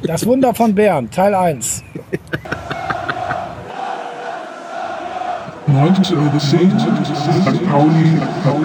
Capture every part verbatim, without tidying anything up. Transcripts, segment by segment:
Das Wunder von Bern, Teil eins. neunzig Uhr zehn, Sankt Pauli,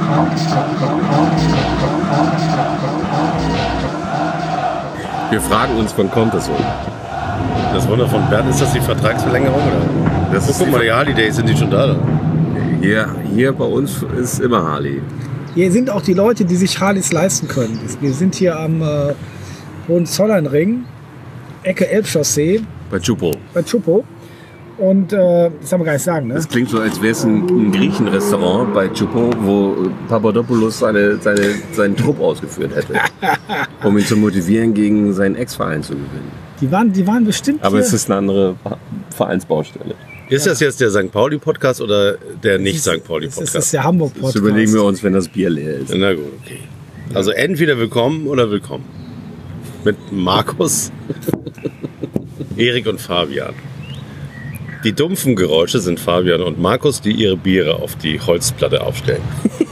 Wir fragen uns, wann kommt das so? Das Wunder von Bern, ist das die Vertragsverlängerung? Oder? Das oh, guck mal, die Harley-Days, sind die schon da? Hier, hier bei uns ist immer Harley. Hier sind auch die Leute, die sich Harleys leisten können. Wir sind hier am äh, Hohenzollernring, Ecke Elbchaussee. Bei Chupo. Bei Chupo. Und äh, das haben wir gar nicht sagen, ne? Das klingt so, als wäre es ein, ein Griechenrestaurant bei Chupo, wo Papadopoulos seine, seine, seinen Trupp ausgeführt hätte, um ihn zu motivieren, gegen seinen Ex-Verein zu gewinnen. Die waren, die waren bestimmt Aber hier. es ist eine andere Vereinsbaustelle. Ist das jetzt der Sankt Pauli-Podcast oder der Nicht-Sankt Pauli-Podcast? Das ist der Hamburg-Podcast. Das überlegen wir uns, wenn das Bier leer ist. Na gut, okay. Also entweder willkommen oder willkommen. Mit Markus, Erik und Fabian. Die dumpfen Geräusche sind Fabian und Markus, die ihre Biere auf die Holzplatte aufstellen.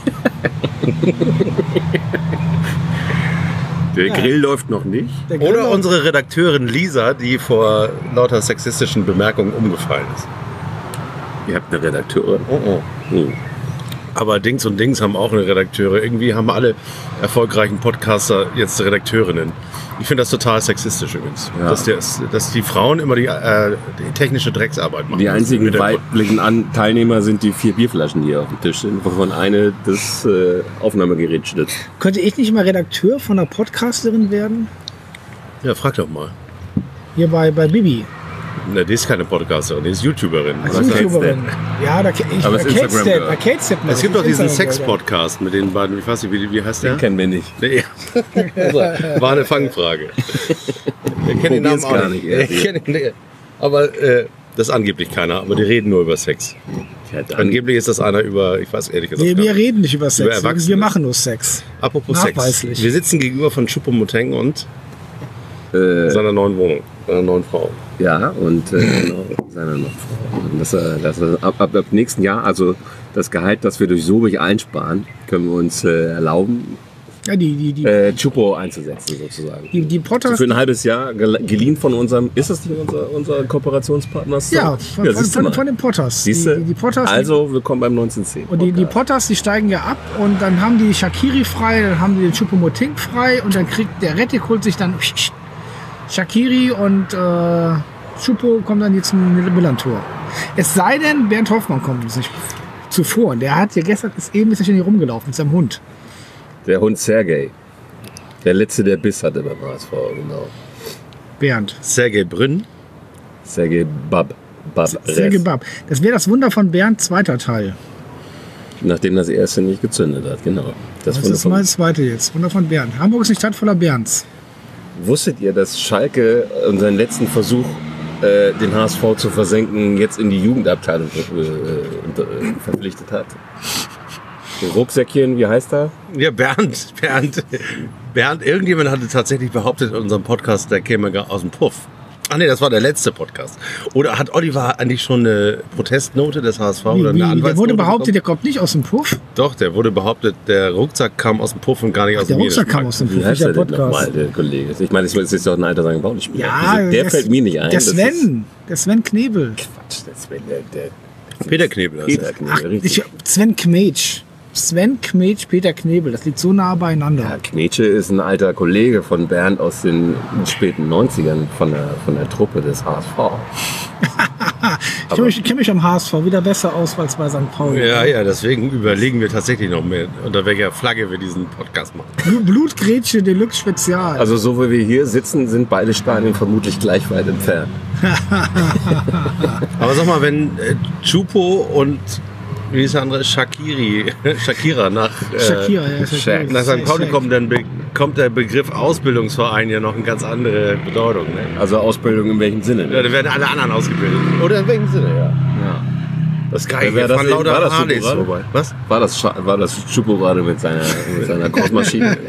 Der Grill ja. läuft noch nicht. Oder unsere Redakteurin Lisa, die vor lauter sexistischen Bemerkungen umgefallen ist. Ihr habt eine Redakteurin? Oh, oh. Hm. Aber Dings und Dings haben auch eine Redakteure. Irgendwie haben alle erfolgreichen Podcaster jetzt Redakteurinnen. Ich finde das total sexistisch übrigens. Ja. Dass, der, dass die Frauen immer die, äh, die technische Drecksarbeit machen. Die einzigen weiblichen An- Teilnehmer sind die vier Bierflaschen, die hier auf dem Tisch sind, wovon eine das äh, Aufnahmegerät stützt. Könnte ich nicht mal Redakteur von einer Podcasterin werden? Ja, frag doch mal. Hier bei, bei Bibi. Na, die ist keine Podcasterin, die ist YouTuberin. Als YouTuberin. Ja, da ich Aber es ist Instagram. Da es gibt doch diesen Sex-Podcast mit den beiden, ich weiß nicht, wie, wie heißt der? Den kennen wir nicht. Nee. Also, war eine Fangfrage. Wir kennen den Namen auch nicht. nicht. Aber äh, das ist angeblich keiner, aber die reden nur über Sex. Ja, angeblich ist das einer über, ich weiß ehrlich gesagt nee, wir reden nicht über Sex, über wir machen nur Sex. Apropos Sex. Wir sitzen gegenüber von Choupo-Moting und äh, seiner neuen Wohnung, seiner neuen Frau. Ja, und äh, genau, seiner neuen Frau. Und das, das, ab, ab, ab nächsten Jahr, also das Gehalt, das wir durch Sobich einsparen, können wir uns äh, erlauben, ja, die, die, die, äh, Chupo einzusetzen sozusagen. Die, die Potters, so für ein halbes Jahr geliehen von unserem, ist das nicht unser, unser Kooperationspartner? Ja, von, ja, von, von, von den Potters. Die, die, die Potters. Also willkommen beim neunzehnhundert zehn. Und die, die Potters, die steigen ja ab und dann haben die Shaqiri frei, dann haben die den Choupo-Moting frei und dann kriegt der Rettig holt sich dann Shaqiri und äh, Chupo kommt dann jetzt zum Millantor. Es sei denn, Bernd Hoffmann kommt uns nicht zuvor. Der hat ja gestern, ist eben ist er schon hier rumgelaufen mit seinem Hund. Der Hund Sergej. Der letzte, der Biss hatte beim H S V, genau. Bernd. Sergej Brünn. Sergej Bab. Bab Sergej Bab. Das wäre das Wunder von Bernd, zweiter Teil. Nachdem das erste nicht gezündet hat, genau. Das, das ist mal das zweite jetzt. Wunder von Bernd. Hamburg ist eine Stadt voller Bernds. Wusstet ihr, dass Schalke unseren letzten Versuch, äh, den H S V zu versenken, jetzt in die Jugendabteilung äh, äh, verpflichtet hat? Den Rucksäckchen, wie heißt er? Ja, Bernd. Bernd. Bernd, irgendjemand hatte tatsächlich behauptet, in unserem Podcast, der käme aus dem Puff. Ach nee, das war der letzte Podcast. Oder hat Oliver eigentlich schon eine Protestnote des H S V? Wie, oder eine wie, Anwaltsnote der wurde behauptet, bekommen? Der kommt nicht aus dem Puff? Doch, der wurde behauptet, der Rucksack kam aus dem Puff und gar nicht aus der dem Rucksack kam aus dem Puff, wie heißt der der Podcast. Nochmal, der Kollege? Ich meine, das ist doch ein alter Sankt Pauli-Spieler. Ja, der, der das, fällt mir nicht ein. Der Sven, der Sven Knebel. Quatsch, der Sven, der... der Peter Knebel. Peter Knebel, Ach, richtig. ich, Sven Kmetsch. Sven Kmetsch, Peter Knebel, das liegt so nah beieinander. Ja, Knetsche ist ein alter Kollege von Bernd aus den späten neunzigern von der, von der Truppe des H S V. ich kenne mich, kenn mich am H S V wieder besser aus als bei Sankt Pauli. Ja, ja, deswegen überlegen wir tatsächlich noch mehr, unter welcher Flagge wir diesen Podcast machen. Blutgrätsche Deluxe Spezial. Also so wie wir hier sitzen, sind beide Stadien vermutlich gleich weit entfernt. Aber sag mal, wenn äh, Chupo und wie ist der andere? Shaqiri, Shakira nach, äh, Shakira, ja, Shakira. nach Sankt Pauli kommt, dann be- kommt der Begriff Ausbildungsverein ja noch eine ganz andere Bedeutung. Ne? Also Ausbildung in welchem Sinne? Ne? Ja, da werden alle anderen ausgebildet. Oder in welchem Sinne, ja. ja. Das ist geil. Wer Von das lauter war das Harleys vorbei. Was? War das, war das Chupo gerade mit seiner, mit seiner Großmaschine?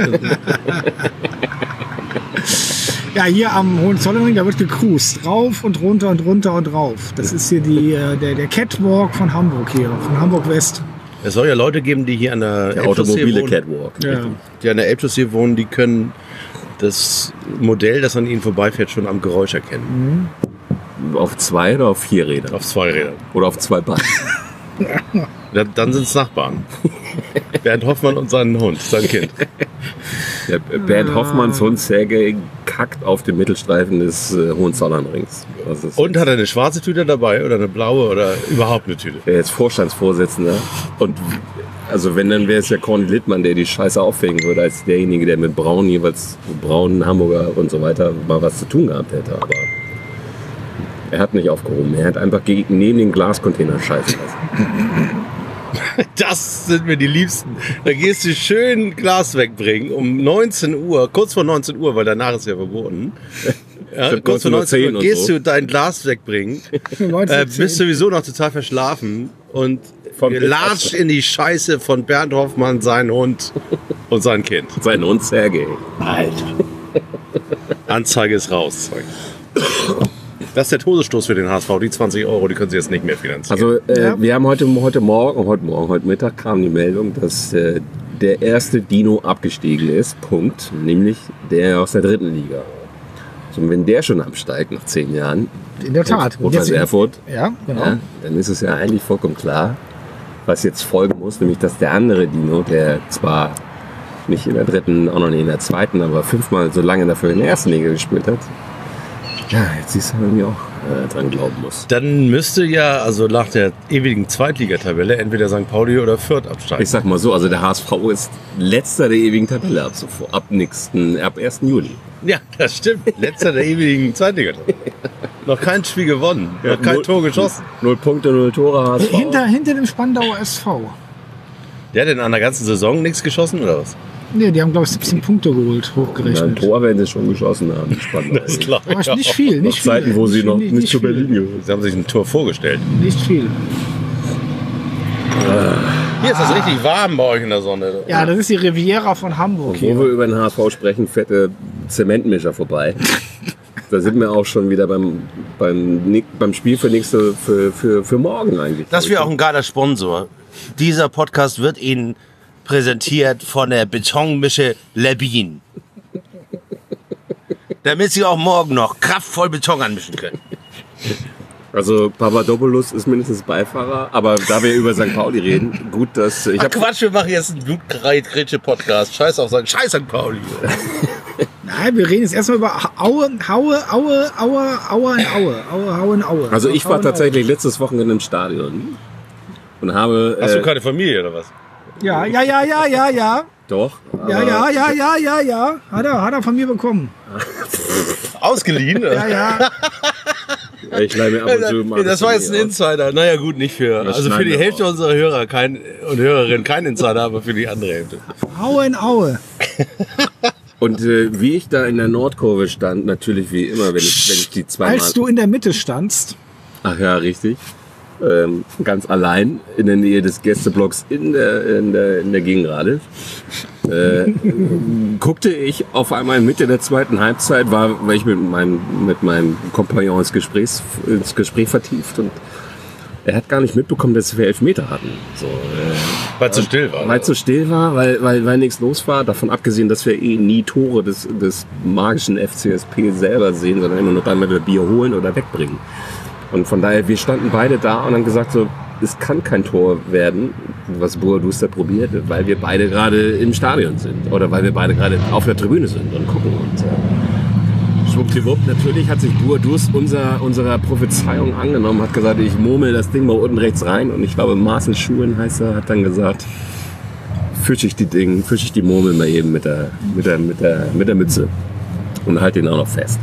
Ja, hier am Hohenzollernring, da wird gecruised. Rauf und runter und runter und rauf. Das ist hier die, äh, der, der Catwalk von Hamburg hier, von Hamburg West. Es soll ja Leute geben, die hier an der, der Elbchaussee automobile wohnen. Catwalk. Ja. Die an der Elbchaussee wohnen, die können das Modell, das an ihnen vorbeifährt, schon am Geräusch erkennen. Auf zwei oder auf vier Rädern? Auf zwei Rädern. Oder auf zwei Beinen? Da, dann sind es Nachbarn. Bernd Hoffmann und sein Hund, sein Kind. Der Bernd Hoffmanns Hund Sergei kackt auf dem Mittelstreifen des äh, Hohenzollernrings. Das ist Und hat er eine schwarze Tüte dabei oder eine blaue oder überhaupt eine Tüte? er ist Vorstandsvorsitzender. Und also wenn, dann wäre es ja Corny Littmann, der die Scheiße aufhängen würde, als derjenige, der mit Braun jeweils, Braun, Hamburger und so weiter, mal was zu tun gehabt hätte. Aber er hat nicht aufgehoben. Er hat einfach gegen, neben den Glascontainer scheißen lassen. Das sind mir die Liebsten. Da gehst du schön Glas wegbringen um neunzehn Uhr, kurz vor neunzehn Uhr, weil danach ist ja verboten. Ja, kurz vor neunzehn Uhr gehst so. du dein Glas wegbringen, äh, bist sowieso noch total verschlafen und latscht in die Scheiße von Bernd Hoffmann, sein Hund und sein Kind. Sein Hund Sergei. Alter. Anzeige ist raus. Das ist der Todesstoß für den H S V. Die zwanzig Euro, die können Sie jetzt nicht mehr finanzieren. Also äh, Ja. wir haben heute, heute Morgen, heute Morgen, heute Mittag kam die Meldung, dass äh, der erste Dino abgestiegen ist. Punkt. Nämlich der aus der dritten Liga. So, und wenn der schon absteigt nach zehn Jahren, In der Tat. Rot-Weiß Jetzt- Erfurt, Ja, genau. ja, dann ist es ja eigentlich vollkommen klar, was jetzt folgen muss, nämlich dass der andere Dino, der zwar nicht in der dritten, auch noch nicht in der zweiten, aber fünfmal so lange dafür in der ersten Liga gespielt hat, ja, jetzt siehst du irgendwie auch äh, dran glauben muss. Dann müsste ja, also nach der ewigen Zweitligatabelle, entweder Sankt Pauli oder Fürth absteigen. Ich sag mal so, also der H S V ist letzter der ewigen Tabelle ab sofort, ab nächsten, ab ersten Juli. Ja, das stimmt. Letzter der ewigen Zweitligatabelle. Noch kein Spiel gewonnen, noch kein null- Tor geschossen. Null Punkte, null Tore, H S V. Hinter, hinter dem Spandauer S V. Der hat in einer ganzen Saison nichts geschossen, oder was? Ne, die haben, glaube ich, siebzehn Punkte geholt, Ja, ein hochgerechnet. Tor werden sie schon geschossen haben. Spannend. Das ist klar. Aber nicht viel, nicht viel. Zeiten, wo sie noch nicht, nicht zu viel. Berlin gehören. Sie haben sich ein Tor vorgestellt. Nicht viel. Hier ist das richtig warm bei euch in der Sonne. Ja, das ist die Riviera von Hamburg Wo wir hier. über den H S V sprechen, fette Zementmischer vorbei. Da sind wir auch schon wieder beim, beim, beim Spiel für, nächste, für, für, für morgen eigentlich. Das wäre auch ein geiler Sponsor. Dieser Podcast wird Ihnen präsentiert von der Betonmische Labin. Damit Sie auch morgen noch kraftvoll Beton anmischen können. Also Papadopoulos ist mindestens Beifahrer, aber da wir über Sankt Pauli reden, gut, dass ich Ach habe Quatsch, wir machen jetzt einen Blutgrätsche-Podcast. Scheiß auf Sankt Scheiß Sankt Pauli. Nein, wir reden jetzt erstmal über Aue, Haue, Aue, Aue, Aue in Aue. Aue, Haue in Aue. also ich Aue war in tatsächlich letztes Wochenende im Stadion und habe Hast du äh, keine Familie oder was? Aue. Ja, ja, ja, ja, ja, ja. doch, Ja, aber- ja, ja, ja, ja, ja. Hat er, hat er von mir bekommen. Ausgeliehen? Ja, ja. ich leih mir ab und zu mal Das war jetzt ein aus. Insider. Naja gut, nicht für, Das also für schneiden die wir Hälfte raus. unserer Hörer kein, und Hörerinnen kein Insider, aber für die andere Hälfte. Aue in Aue. Und äh, wie ich da in der Nordkurve stand, natürlich wie immer, wenn ich, wenn ich die zweimal... Als du in der Mitte standst, Ach ja, richtig. Ähm, ganz allein in der Nähe des Gästeblocks in der, in der, in der Gegengrade. Äh, guckte ich auf einmal Mitte der zweiten Halbzeit, war, war ich mit meinem, mit meinem Kompagnon ins, Gesprächs, ins Gespräch vertieft und er hat gar nicht mitbekommen, dass wir Elfmeter hatten. So, äh, Weil es zu still war. weil es so still war, weil, weil, weil nichts los war. Davon abgesehen, dass wir eh nie Tore des, des magischen F C S P selber sehen, sondern immer nur einmal das Bier holen oder wegbringen. Und von daher, wir standen beide da und haben gesagt, so, es kann kein Tor werden, was Boadus da probiert, weil wir beide gerade im Stadion sind. Oder weil wir beide gerade auf der Tribüne sind und gucken. Und äh, schwuppdiwupp, natürlich hat sich Boadus unser, unserer Prophezeiung angenommen, hat gesagt, ich murmel das Ding mal unten rechts rein. Und ich glaube, Marcel Schuhen heißt er, hat dann gesagt, fische ich die Ding, fische ich die Murmel mal eben mit der, mit der, mit der, mit der Mütze. Und halt den auch noch fest.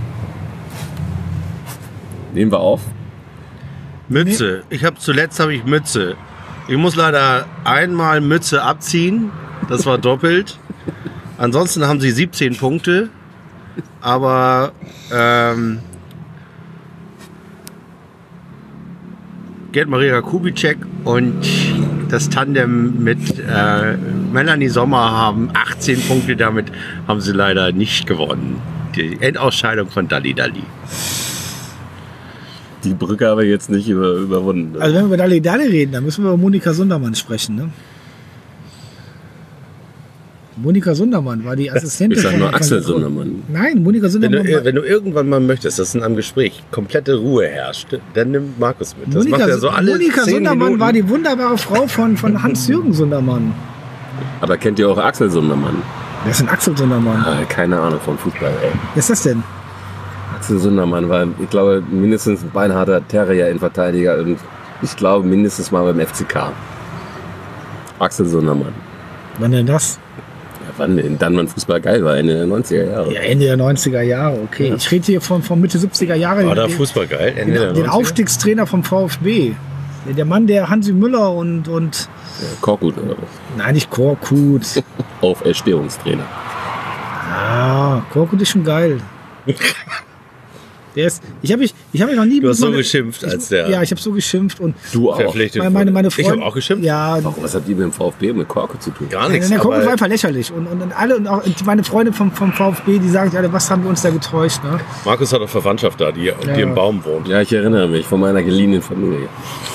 Nehmen wir auf. Mütze. Ich habe zuletzt habe ich Mütze. Ich muss leider einmal Mütze abziehen. Das war doppelt. Ansonsten haben sie siebzehn Punkte. Aber ähm, Gerd Maria Kubitschek und das Tandem mit äh, Melanie Sommer haben achtzehn Punkte. Damit haben sie leider nicht gewonnen. Die Endausscheidung von Dalli Dalli. Die Brücke aber jetzt nicht über, überwunden. also wenn wir über Dali Dali reden, dann müssen wir über Monika Sundermann sprechen. Ne? Monika Sundermann war die Assistentin. Ich sag nur von- Axel von- Sundermann. Nein, Monika Wenn du, Sundermann. war- wenn du irgendwann mal möchtest, dass in einem Gespräch komplette Ruhe herrscht, dann nimmt Markus mit. Das Monika, macht er so alle Monika zehn Sundermann Minuten. war die wunderbare Frau von, von Hans-Jürgen Sundermann. Aber kennt ihr auch Axel Sundermann? Wer ist denn Axel Sundermann? Ah, keine Ahnung von Fußball, ey. Wer ist das denn? Axel Sundermann war, ich glaube, mindestens ein beinharter Terrier-Innenverteidiger und ich glaube mindestens mal beim F C K. Axel Sundermann. Wann denn das? Ja, wann denn? Dann, wann Fußball geil war, Ende der neunziger Jahre. Ja, Ende der neunziger Jahre, okay. Ich rede hier von, von Mitte siebziger Jahre. War da den, Fußball geil? Ende der den, den neunziger? Aufstiegstrainer vom VfB. Der- Der Mann, der Hansi Müller und, und Ja, Korkut oder was? nein, nicht Korkut. Auferstehungstrainer. Ah, Korkut ist schon geil. Der ist, ich habe mich, ich habe mich noch nie. Du hast so meine- geschimpft, als der Ja, ich habe so geschimpft und Du auch. verpflichtet meine, meine, meine wurde. Ich Freunde. habe auch geschimpft. Ja, Warum, was habt ihr mit dem VfB und mit Korkut zu tun? Gar Nein, nichts. der Korkut war aber einfach lächerlich. Und, und, und alle, und auch meine Freunde vom, vom VfB, die sagen sich alle, was haben wir uns da getäuscht, ne? Markus hat auch Verwandtschaft da, die, die im Baum wohnt. Ja, ich erinnere mich von meiner geliehenen Familie.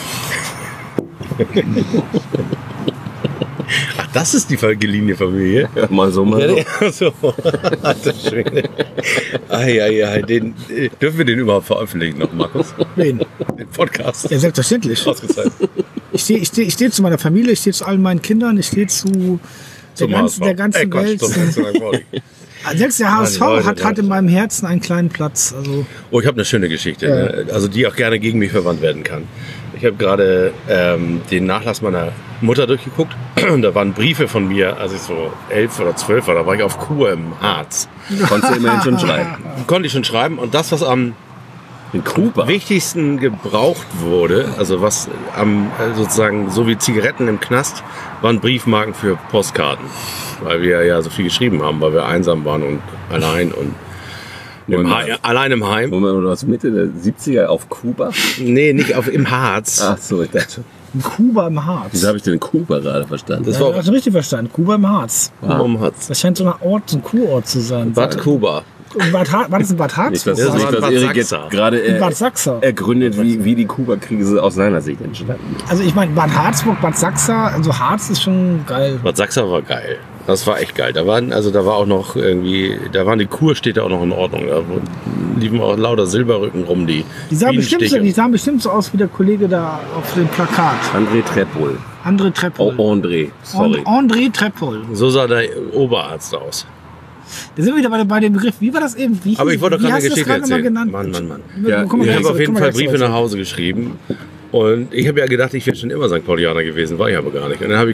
Ach, das ist die geliehene Familie? Ja, mal so, mal so. Ja, so. Alter Schwede. Ai, ai, ai, den, äh, dürfen wir den überhaupt veröffentlichen noch, Markus? Wen? Den Podcast. Ja, selbstverständlich. Ausgezeichnet. Ich stehe ich steh, ich steh zu meiner Familie, ich stehe zu allen meinen Kindern, ich stehe zu der Zum ganzen, H S V. der ganzen Ey, Quatsch, Welt. zum F C Sankt Pauli. Selbst der H S V Leute, hat, hat Leute. in meinem Herzen einen kleinen Platz. Also, Oh, ich habe eine schöne Geschichte, Ja. ne? Also die auch gerne gegen mich verwandt werden kann. Ich habe gerade ähm, den Nachlass meiner Mutter durchgeguckt und da waren Briefe von mir, als ich so elf oder zwölf war, da war ich auf Kur im Harz. Konntest du immerhin schon schreiben. Konnte ich schon schreiben und das, was am In Kuba. wichtigsten gebraucht wurde, also was am äh, sozusagen so wie Zigaretten im Knast, waren Briefmarken für Postkarten, weil wir ja so viel geschrieben haben, weil wir einsam waren und allein und im Und- Heim, allein im Heim. Moment, du warst Mitte der siebziger auf Kuba? Nee, nicht auf im Harz. Ach so, ich dachte, in Kuba im Harz. wieso habe ich denn Kuba gerade verstanden? Das Ja, war du hast richtig verstanden. Kuba im Harz. Kuba im Harz. Das scheint so ein Ort, so ein Kurort zu sein. Bad Kuba. Und Bad Har- war das in Bad Harz? Nicht, dass, Das nicht, war dass Bad Erik jetzt Sachsa. gerade In Bad er, Sachsa. ergründet, wie, wie die Kuba-Krise aus seiner Sicht entstanden ist. Also ich meine, Bad Harzburg, Bad Sachsa, also Harz ist schon geil. Bad Sachsa war geil. Das war echt geil. Da waren, also da war auch noch irgendwie, da waren die Kurstädte auch noch in Ordnung. Da liefen auch lauter Silberrücken rum, die Die sahen, bestimmt so, Bienenstiche. die sahen bestimmt so aus wie der Kollege da auf dem Plakat. André Treppol. André Treppol. Oh, André, sorry. And- André Treppol. So sah der Oberarzt aus. Da sind wir wieder bei, bei dem Begriff. Wie war das eben? Wie, Aber ich wollte doch wie gerade hast eine du das Geschichte gerade mal erzählen. genannt? Mann, Mann, Mann. Ja, Komm mal Ich gleich habe auf zurück, jeden komm mal Fall gleich Briefe zurück. nach Hause geschrieben. Und ich habe ja gedacht, ich wäre schon immer Sankt Paulianer gewesen, war ich aber gar nicht. Und dann habe ich,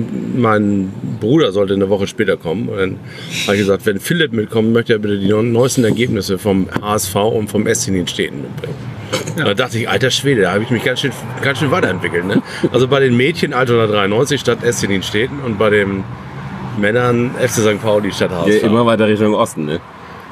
mein Bruder sollte eine Woche später kommen. Und dann habe ich gesagt, wenn Philipp mitkommt, möchte er bitte die neuesten Ergebnisse vom H S V und vom S C Städten mitbringen. Und da dachte ich, alter Schwede, da habe ich mich ganz schön, ganz schön weiterentwickelt. Ne? Also bei den Mädchen Altona-dreiundneunzig statt S C Städten und bei den Männern F C Sankt Pauli statt H S Ja, V. immer weiter Richtung Osten, ne?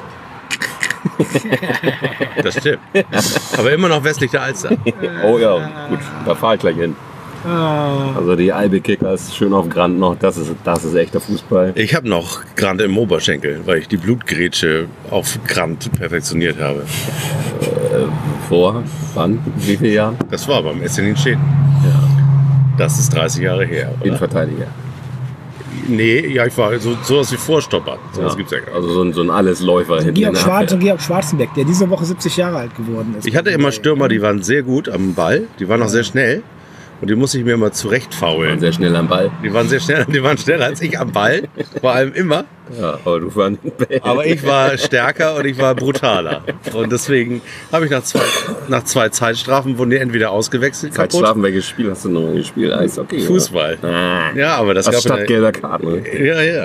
Das stimmt. Aber immer noch westlich der Alster. Oh ja, gut, da fahre ich gleich hin. Ah, Also die Albe Kickers schön auf Grand noch, das ist, das ist echter Fußball. Ich habe noch Grand im Oberschenkel, weil ich die Blutgrätsche auf Grand perfektioniert habe. Vor, wann, wie viele Jahren? Das war beim S C Städten. Das ist dreißig Jahre her, oder? Innenverteidiger. Nee, ja, ich war so sowas wie Vorstopper. Sowas Ja. gibt's ja gar nicht. Also so ein, so ein Allesläufer hinten in Georg, der Schwarz, Abwehr. und Georg Schwarzenbeck, der diese Woche siebzig Jahre alt geworden ist. Ich hatte immer Stürmer, die waren sehr gut am Ball, die waren auch sehr schnell und die musste ich mir immer zurechtfaulen. Sehr schnell am Ball. Die waren sehr schnell, die waren schneller als ich am Ball, vor allem immer. Ja, aber du warst Aber ich war stärker und ich war brutaler. Und deswegen habe ich nach zwei, nach zwei Zeitstrafen wurden die entweder ausgewechselt, kaputt. Zeitstrafen, welches Spiel hast du noch gespielt? Eishockey? oder? Fußball. Ah, Ja, aber das das gab statt eine, gelber Karten. Ne? Ja, ja.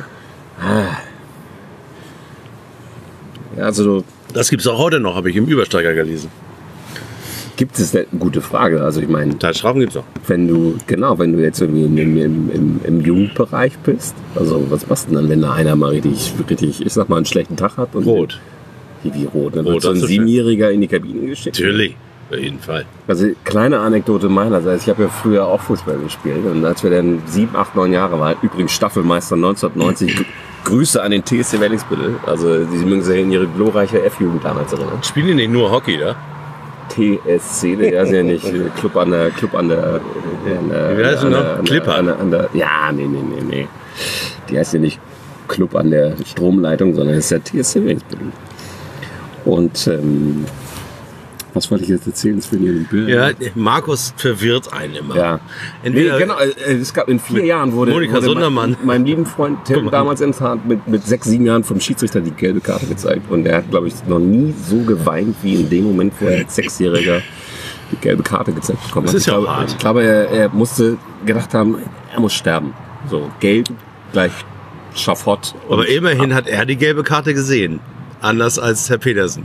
Ja, also Das gibt's auch heute noch, habe ich im Übersteiger gelesen. gibt es eine gute Frage. Also ich meine, Zeitstrafen gibt's noch. wenn du, genau, wenn du jetzt irgendwie im, im, im, im Jugendbereich bist, also was machst du denn dann, wenn da einer mal richtig, richtig, ich sag mal, einen schlechten Tag hat? Und Rot. Wie, wie rot? Dann Rot, wird so ein das ist Siebenjähriger in die Kabine geschickt. Natürlich. Auf jeden Fall. Also kleine Anekdote meinerseits, ich habe ja früher auch Fußball gespielt und als wir dann sieben, acht, neun Jahre waren, übrigens Staffelmeister neunzehnhundertneunzig, Gr- Grüße an den T S C Wellingsbüttel, also Sie mögen sich in ihre glorreiche F-Jugend damals erinnern. Spielen die nicht nur Hockey da? T S C, der ist ja nicht äh, Club an der, Club an der, an der Wie heißt an er der- noch? an der- Clipper. an der- an der- Ja, nee, nee, nee, nee. die heißt ja nicht Club an der Stromleitung, sondern es ist ja T S C Regensburg. Und ähm, was wollte ich jetzt erzählen? Das bin ich Bild. Ja, Markus verwirrt einen immer. Ja. Entweder Nee, genau, äh, es gab in vier Jahren wurde, Monika wurde Sundermann. Mein, mein lieben Freund Tim damals in Tat mit, mit sechs, sieben Jahren vom Schiedsrichter die gelbe Karte gezeigt. Und er hat, glaube ich, noch nie so geweint wie in dem Moment, wo er als Sechsjähriger die gelbe Karte gezeigt bekommen hat. Das ist ich ja glaube, hart. ich glaube er, er musste gedacht haben, er muss sterben. So, gelb gleich Schafott. Und Aber immerhin hat er die gelbe Karte gesehen. Anders als Herr Petersen.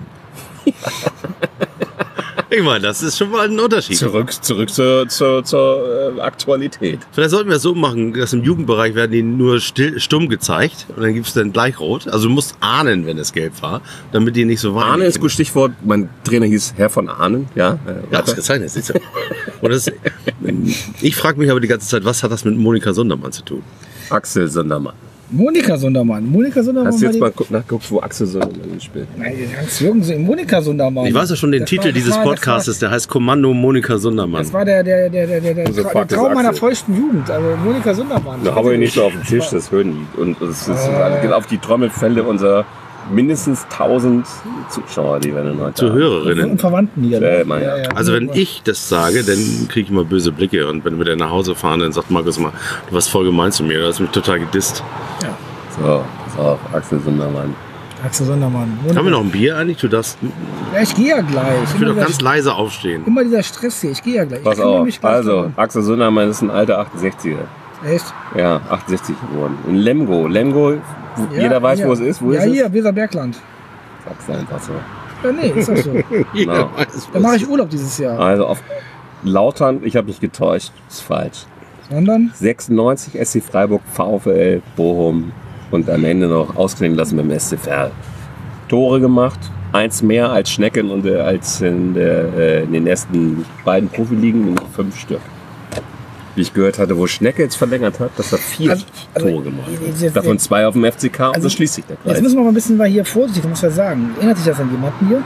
Ich meine, das ist schon mal ein Unterschied. zurück, zurück zur, zur, zur äh, Aktualität. Vielleicht sollten wir es so machen, dass im Jugendbereich werden die nur still, stumm gezeigt und dann gibt es dann gleich rot. Also du musst ahnen, wenn es gelb war, damit die nicht so weinen. Ahne ist gut Stichwort. Mein Trainer hieß Herr von Ahnen. Ja, äh, Ja, ausgezeichnet. siehst du. Und das, ich frage mich aber die ganze Zeit, was hat das mit Monika Sundermann zu tun? Axel Sondermann. Monika Sundermann. Monika Sundermann. Hast du war jetzt die- mal gu- nachgeguckt, wo Axel Sondermann spielt? Nein, Hans-Jürgen, Monika Sundermann. Ich weiß ja schon den Das Titel war- das dieses war- das Podcastes, der heißt Kommando Monika Sundermann. Das war der, der, der, der, der, der, Also der fragt das Traum meiner Axel. feuchten Jugend. Also Monika Sundermann. Da haben wir nicht so auf dem Tisch, das hören die. Und es ist äh. geht auf die Trommelfälle unserer mindestens tausend Zuschauer, die wir dann heute Zu haben. Und Hörerinnen. Verwandten hier. Äh, mein ja. Also wenn ich das sage, dann kriege ich immer böse Blicke. Und wenn wir dann nach Hause fahren, dann sagt Markus mal, du warst voll gemein zu mir, du hast mich total gedisst. So, pass auf, Axel Sondermann. Axel Sondermann. Haben wir noch ein Bier eigentlich? Du darfst, Ja, ich gehe ja gleich. ich will Immer doch dieser, ganz leise aufstehen. immer dieser Stress hier. Ich gehe ja gleich. Pass ich kümmere auf, mich gleich also, darum. Axel Sondermann ist ein alter achtundsechziger. Echt? Ja, achtundsechzig geworden. In Lemgo. Lemgo, wo Ja, jeder weiß, hier. wo es ist. Wo ja, ist es? hier, Weserbergland. Sag's einfach so. Ja, nee, ist das so. Jeder Genau. weiß, Da mache ich Urlaub dieses Jahr. Also auf Lautern, ich habe mich getäuscht, ist falsch. Sondern? sechsundneunzig S C Freiburg, VfL Bochum und am Ende noch ausklingen lassen mit dem S C Verl. Tore gemacht, eins mehr als Schnecken und äh, als in, der, äh, in den ersten beiden Profiligen, nämlich fünf Stück. Wie ich gehört hatte, wo Schnecke jetzt verlängert hat, dass er vier Also- also, Tore gemacht jetzt- hat. Davon zwei auf dem F C K und Also, so schließt sich der Jetzt Kreis. müssen wir mal ein bisschen mal hier vorsichtig, muss ich sagen. Erinnert sich das an jemanden hier?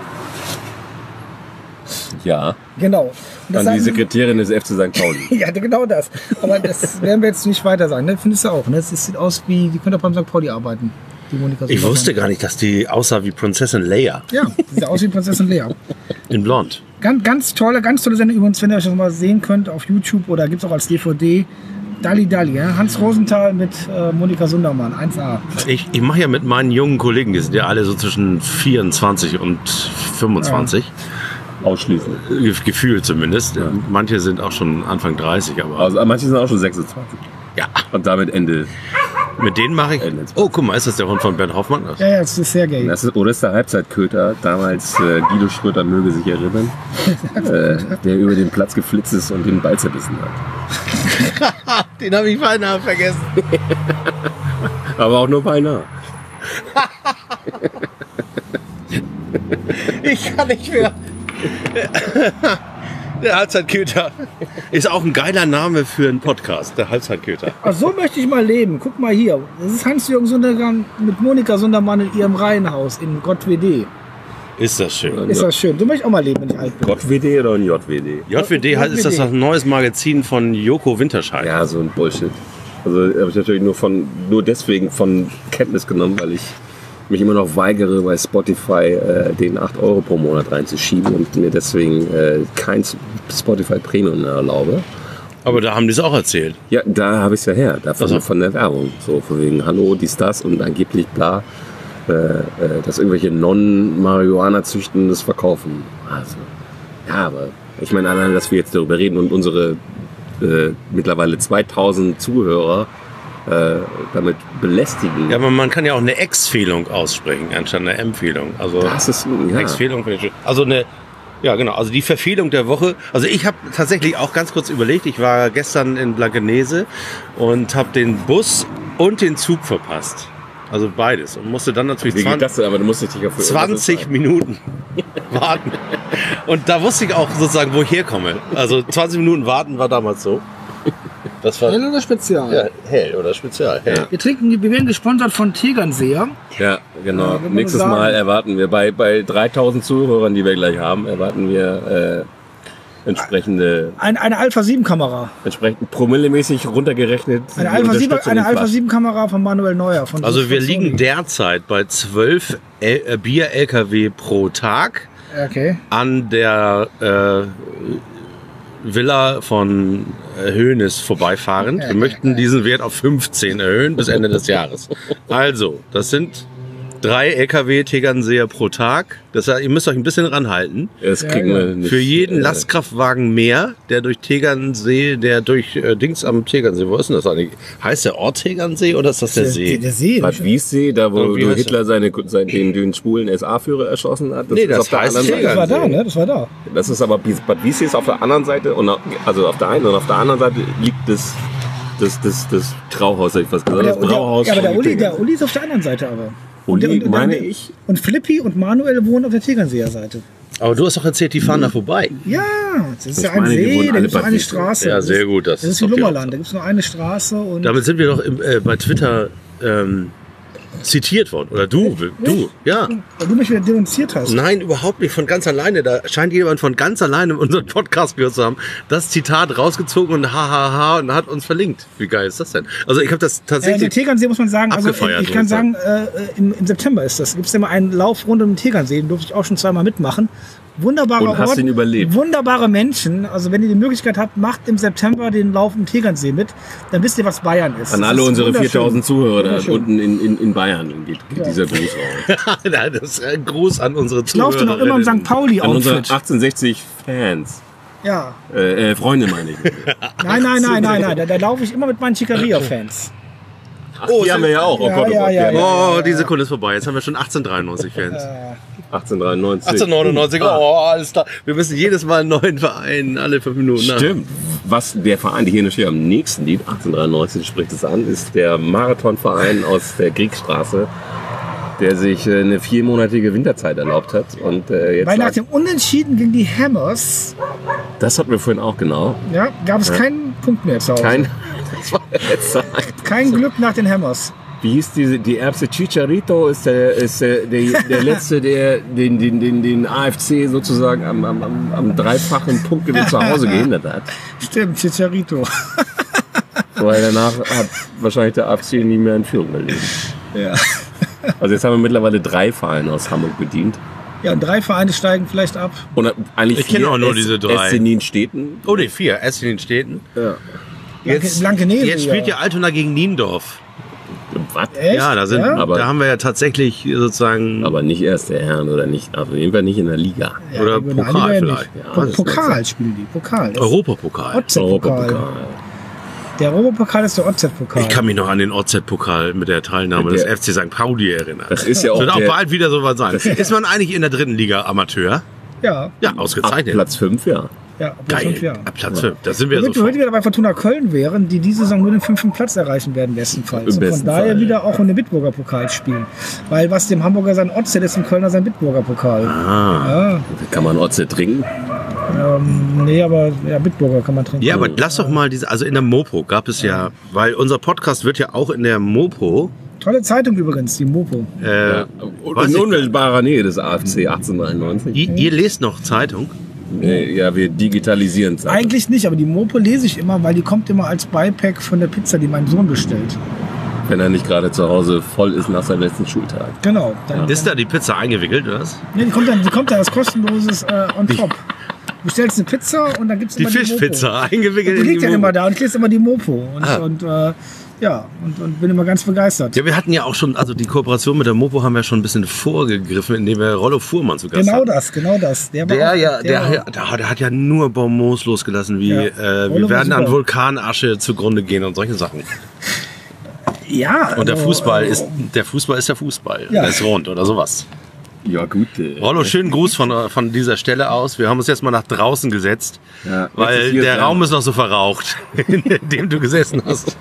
Ja, Genau. Und das an die sagen- Sekretärin des F C Sankt Pauli. Ja, genau das. Aber das werden wir jetzt nicht weiter sagen. Ne? Findest du auch. Ne? Das sieht aus wie, die könnte auch beim Sankt Pauli arbeiten. Die Monika Ich Sundermann. wusste gar nicht, dass die aussah wie Prinzessin Leia Ja, die sieht aus wie Prinzessin Lea. in Blond. Ganz, ganz tolle, ganz tolle Sendung übrigens, wenn ihr euch das mal sehen könnt auf YouTube oder gibt es auch als D V D. Dalli Dalli, ja? Hans Rosenthal mit äh, Monika Sundermann, eins A. Ich, ich mache ja mit meinen jungen Kollegen, die sind ja alle so zwischen vierundzwanzig und fünfundzwanzig, Ausschließlich. Ge- gefühlt zumindest. Manche sind auch schon Anfang dreißig, aber Also manche sind auch schon sechsundzwanzig. ja, Und damit Ende. mit denen mache ich. Oh, guck mal, ist das der Hund von Bernd Hoffmann? Ja, ja, das ist sehr gay. Das ist, oder ist der Halbzeitköter, damals äh, Guido Schröter möge sich erinnern, äh, der über den Platz geflitzt ist und den Ball zerbissen hat. Den habe ich beinahe vergessen. Aber auch nur beinahe. Ich kann nicht mehr. Der Halbzeitköter ist auch ein geiler Name für einen Podcast, der Halbzeitköter. Ach, so möchte ich mal leben. Guck mal hier. Das ist Hans-Jürgen Sundermann mit Monika Sundermann in ihrem Reihenhaus in Gott W D. Ist das schön. Ist das schön. So möchte ich auch mal leben, wenn ich alt bin. Gott W D oder ein J W D? J W D heißt, ist das das neues Magazin von Joko Winterscheid. Ja, so ein Bullshit. Also habe ich natürlich nur von nur deswegen von Kenntnis genommen, weil ich mich immer noch weigere, bei Spotify äh, den acht Euro pro Monat reinzuschieben und mir deswegen äh, kein Spotify Premium erlaube. Aber da haben die es auch erzählt. Ja, da habe ich es ja her, davon, Ach so. von der Werbung. So von wegen, hallo, dies, das und angeblich bla, äh, äh, dass irgendwelche Non-Marihuana züchten, das verkaufen. Also, ja, aber ich meine, allein, dass wir jetzt darüber reden und unsere äh, mittlerweile zweitausend Zuhörer äh, damit belästigen. Ja, aber man kann ja auch eine Ex-Fehlung aussprechen, anstatt eine Empfehlung. Also Das ist, ja. Ex-Fehlung finde ich schön. Also eine, ja genau, also die Verfehlung der Woche. Also ich habe tatsächlich auch ganz kurz überlegt, ich war gestern in Blankenese und habe den Bus und den Zug verpasst. Also beides. Und musste dann natürlich Wie geht zwanzig, das denn? Aber du musst dich auf zwanzig Minuten warten. Und da wusste ich auch sozusagen, wo ich herkomme. Also zwanzig Minuten warten war damals so. Das war Hell oder Spezial? ja, hell oder spezial. Hell. Wir trinken, wir werden gesponsert von Tegernseer. Ja, genau. Ja, wenn man Nächstes sagen- Mal erwarten wir bei, bei dreitausend Zuhörern, die wir gleich haben, erwarten wir entsprechende, Ein, eine Alpha sieben Kamera. entsprechend promillemäßig runtergerechnet. Eine die Alpha sieben, Unterstützung eine in Alpha Flaschen. sieben Kamera von Manuel Neuer. Von Also wir von liegen Sony. derzeit bei zwölf L- Bier-L K W pro Tag Okay. an der äh, Villa von äh, Hoeneß vorbeifahrend. Wir möchten diesen Wert auf fünfzehn erhöhen bis Ende des Jahres. Also, das sind drei L K W Tegernseer pro Tag. Das heißt, ihr müsst euch ein bisschen ranhalten. Das kriegen Ja, wir ja. nicht. Für jeden äh, Lastkraftwagen mehr, der durch Tegernsee, der durch äh, Dings am Tegernsee, wo ist denn das eigentlich? Heißt der Ort Tegernsee oder ist das der Der, See? der See. Bad Wiessee, da wo Oh, wie wo heißt Hitler seine, seinen, den, den schwulen S A-Führer erschossen hat. Nee, das auf der heißt anderen Das Seite. war da, ne? Das war da. Das ist aber Bad Wiessee ist auf der anderen Seite und auf- also auf der einen und auf der anderen Seite liegt das das das das Trauhaus, hätte ich fast gesagt. Aber der, Das der, Brauhaus ja, aber der von Uli, Tegern. der Uli ist auf der anderen Seite aber. Uli, Und der- und der- meine ich. Und Flippi und Manuel wohnen auf der Tegernseer Seite. Aber du hast doch erzählt, die fahren da vorbei. Ja, das ist Ich ja ein meine, die See, wohnen da alle gibt es nur bei eine Wiessee. Straße. Ja, sehr gut, das Das ist ist wie doch die Lummerland, Hauptsache. da gibt es nur eine Straße. Und Damit sind wir doch im, äh, bei Twitter ähm, zitiert worden. Oder du, du, ja. weil du mich wieder denunziert hast. Nein, überhaupt nicht. Von ganz alleine. Da scheint jemand von ganz alleine unseren Podcast gehört zu haben. Das Zitat rausgezogen und hahaha und hat uns verlinkt. Wie geil ist das denn? Also ich habe das Äh, der tatsächlich... Tegernsee muss man sagen, also abgefeiert, ich, ich kann würde sagen, äh, im, im September ist das. Gibt es immer einen Lauf rund um den Tegernsee, den durfte ich auch schon zweimal mitmachen. Wunderbarer Und hast Ort, ihn überlebt. wunderbare Menschen. Also wenn ihr die Möglichkeit habt, macht im September den Lauf im Tegernsee mit, dann wisst ihr, was Bayern ist. An Das alle ist unsere wunderschön. viertausend Zuhörer da Wunderschön. unten in, in, in Bayern geht, geht dieser Gruß raus. Nein, das ist ein Gruß an unsere Ich laufe noch immer im Sankt An unsere Pauli-Outfit. achtzehnhundertsechzig Fans. Ja. Äh, äh, Freunde meine ich. Nein, nein, nein, nein, nein. Da, da laufe ich immer mit meinen Chicaria-Fans. Ach, die haben wir ja auch. Oh Ja, Gott, oh ja, Gott, ja, die haben ja. Oh, die Sekunde ist vorbei. Jetzt haben wir schon achtzehnhundertdreiundneunzig Fans. achtzehnhundertdreiundneunzig. achtzehnhundertneunundneunzig, oh, alles klar. Wir müssen jedes Mal einen neuen Verein, alle fünf Minuten. Stimmt. Was der Verein, der hier natürlich am nächsten liegt, achtzehnhundertdreiundneunzig spricht es an, ist der Marathonverein aus der Kriegsstraße, der sich äh, eine viermonatige Winterzeit erlaubt hat. Und äh, jetzt Weil nach sagt- dem Unentschieden gegen die Hammers, das hatten wir vorhin auch genau. ja, gab es keinen Punkt mehr zu Hause. Kein, das war jetzt Kein Glück nach den Hammers. Wie hieß diese, die Erbse Chicharito ist, der, ist der, der, der letzte, der den, den, den, den A F C sozusagen am, am, am, am dreifachen Punktgewinn zu Hause gehindert hat. Stimmt, Chicharito. Weil danach hat wahrscheinlich der A F C nie mehr in Führung gelegen. Ja. Also jetzt haben wir mittlerweile drei Vereine aus Hamburg bedient. Ja, und drei Vereine steigen vielleicht ab. Und eigentlich Ich kenne vier auch nur S- diese drei. S C Nienstädten. Oh, nee, vier. Erst in den Städten. Ja. Blanke, Blankenese. Jetzt spielt ja Altona gegen Niendorf. Was? Echt? Ja, da, sind, Ja? Aber- da haben wir ja tatsächlich sozusagen... Aber nicht erst der Herren oder nicht, auf jeden Fall nicht in der Liga. Ja, Oder die Regionalliga Pokal ja vielleicht. nicht. Ja, Po- das ist Pokal spielen die. Pokal. Das ist Europapokal. O Z-Pokal. Europapokal. Der Europapokal ist der O Z-Pokal. Ich kann mich noch an den O Z-Pokal mit der Teilnahme Mit des der- F C Sankt Pauli erinnern. Das ist ja auch, Wird auch der, bald wieder so was sein. Ist man eigentlich in der dritten Liga Amateur? Ja, Ja, ab ausgezeichnet. Platz fünf, ja. ja, ab Geil. fünf Jahren. Ab Platz fünf. Da sind wir Damit wir sofort. heute wieder bei Fortuna Köln wären, die diese Saison nur den fünften Platz erreichen werden, bestenfalls. Im Und von besten daher Fall. wieder auch in den Bitburger Pokal spielen. Weil was dem Hamburger sein O Z ist, dem Kölner sein Bitburger Pokal. Ah. Ja, Kann man O Z trinken? ähm, nee, aber ja, Bitburger kann man trinken. Ja, aber lass doch mal diese, also in der Mopo gab es ja, weil unser Podcast wird ja auch in der Mopo, Tolle Zeitung übrigens, die Mopo. äh, Und weiß in ich- unmittelbarer Nähe des A F C achtzehnhundertneunundneunzig. ihr, ihr lest noch Zeitung? Nee, ja, wir digitalisieren es. Eigentlich nicht, aber die Mopo lese ich immer, weil die kommt immer als Beipack von der Pizza, die mein Sohn bestellt. Wenn er nicht gerade zu Hause voll ist nach seinem letzten Schultag. Genau. Dann, Ist da die Pizza eingewickelt, oder was? nee, die kommt dann, die kommt dann als kostenloses äh, on top. Du bestellst eine Pizza und dann gibt's Die immer die Mopo. Fischpizza eingewickelt Die in liegt ja Mopo. immer da und ich lese immer die Mopo. Und, Ah. und äh, ja, und, und bin immer ganz begeistert. Ja, wir hatten ja auch schon, also die Kooperation mit der Mopo haben wir schon ein bisschen vorgegriffen, indem wir Rollo Fuhrmann zu Gast Genau hatten. das, genau das. Der, war Der, auch, ja, der, war- der, der, der hat ja nur Bonbons losgelassen, wie Ja. äh, wir Rollo war werden an super. Vulkanasche zugrunde gehen und solche Sachen. ja, Und der also, Fußball äh, ist der Fußball ist der Fußball. Ja. Der ist rund oder sowas. Ja, gut. äh, Rollo, schönen Gruß von, von dieser Stelle aus. Wir haben uns jetzt mal nach draußen gesetzt, Ja, weil jetzt ist hier der dran. Raum ist noch so verraucht, in dem du gesessen hast.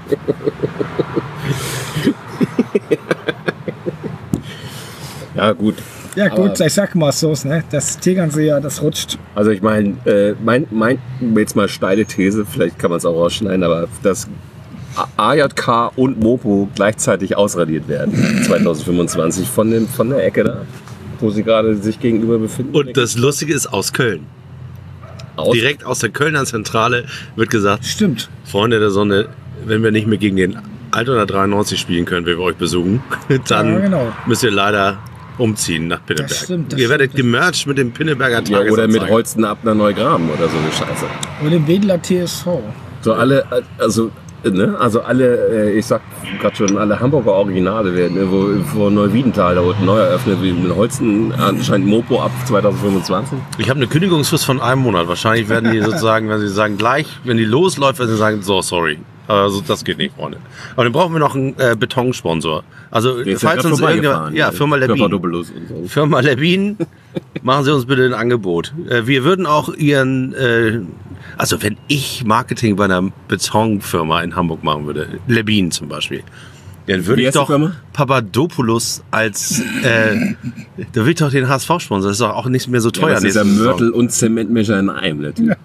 Ja, gut. Ja gut, Aber- ich sag mal so, ne? Das Tegernseer, das rutscht. Also ich meine, äh, mein, mein, jetzt mal steile These, vielleicht kann man es auch rausschneiden, aber dass A J K und Mopo gleichzeitig ausradiert werden zweitausendfünfundzwanzig von, dem, von der Ecke da, wo sie gerade sich gegenüber befinden. Und das Lustige ist aus Köln. Aus. Direkt aus der Kölner Zentrale wird gesagt, Stimmt. Freunde der Sonne, wenn wir nicht mehr gegen den Altona dreiundneunzig spielen können, wenn wir euch besuchen, dann Ja, genau. müsst ihr leider umziehen nach Pinneberg. Das stimmt, das ihr werdet stimmt. gemercht mit dem Pinneberger Ja, Tagesanzeiger. oder mit Holsten ab nach Neugraben oder so eine Scheiße. Oder dem Wedler T S V. So alle, also, ne, also alle, ich sag gerade schon, alle Hamburger Originale werden, ne, wo, wo Neuwiedental da unten neu eröffnet, wie mit Holsten anscheinend Mopo ab zwanzig fünfundzwanzig. Ich habe eine Kündigungsfrist von einem Monat. Wahrscheinlich werden die sozusagen, wenn sie sagen, gleich, wenn die losläuft, werden sie sagen, so, sorry. Also das geht nicht, Freunde. Aber dann brauchen wir noch einen äh, Betonsponsor. Also Der ist falls ja uns gerade irgendwer, vorbeigefahren, ja, Firma Lebin. Körperdoppelus und so. Firma Lebin, machen Sie uns bitte ein Angebot. Äh, wir würden auch Ihren, äh, also wenn ich Marketing bei einer Betonfirma in Hamburg machen würde, Lebin zum Beispiel, dann würde Wie ich heißt die doch Firma? Papadopoulos als, äh, da will ich doch den H S V sponsern. Das ist doch auch nicht mehr so Ja, teuer. das ist ja nächste Saison. Mörtel und Zementmischer in einem, der Typ.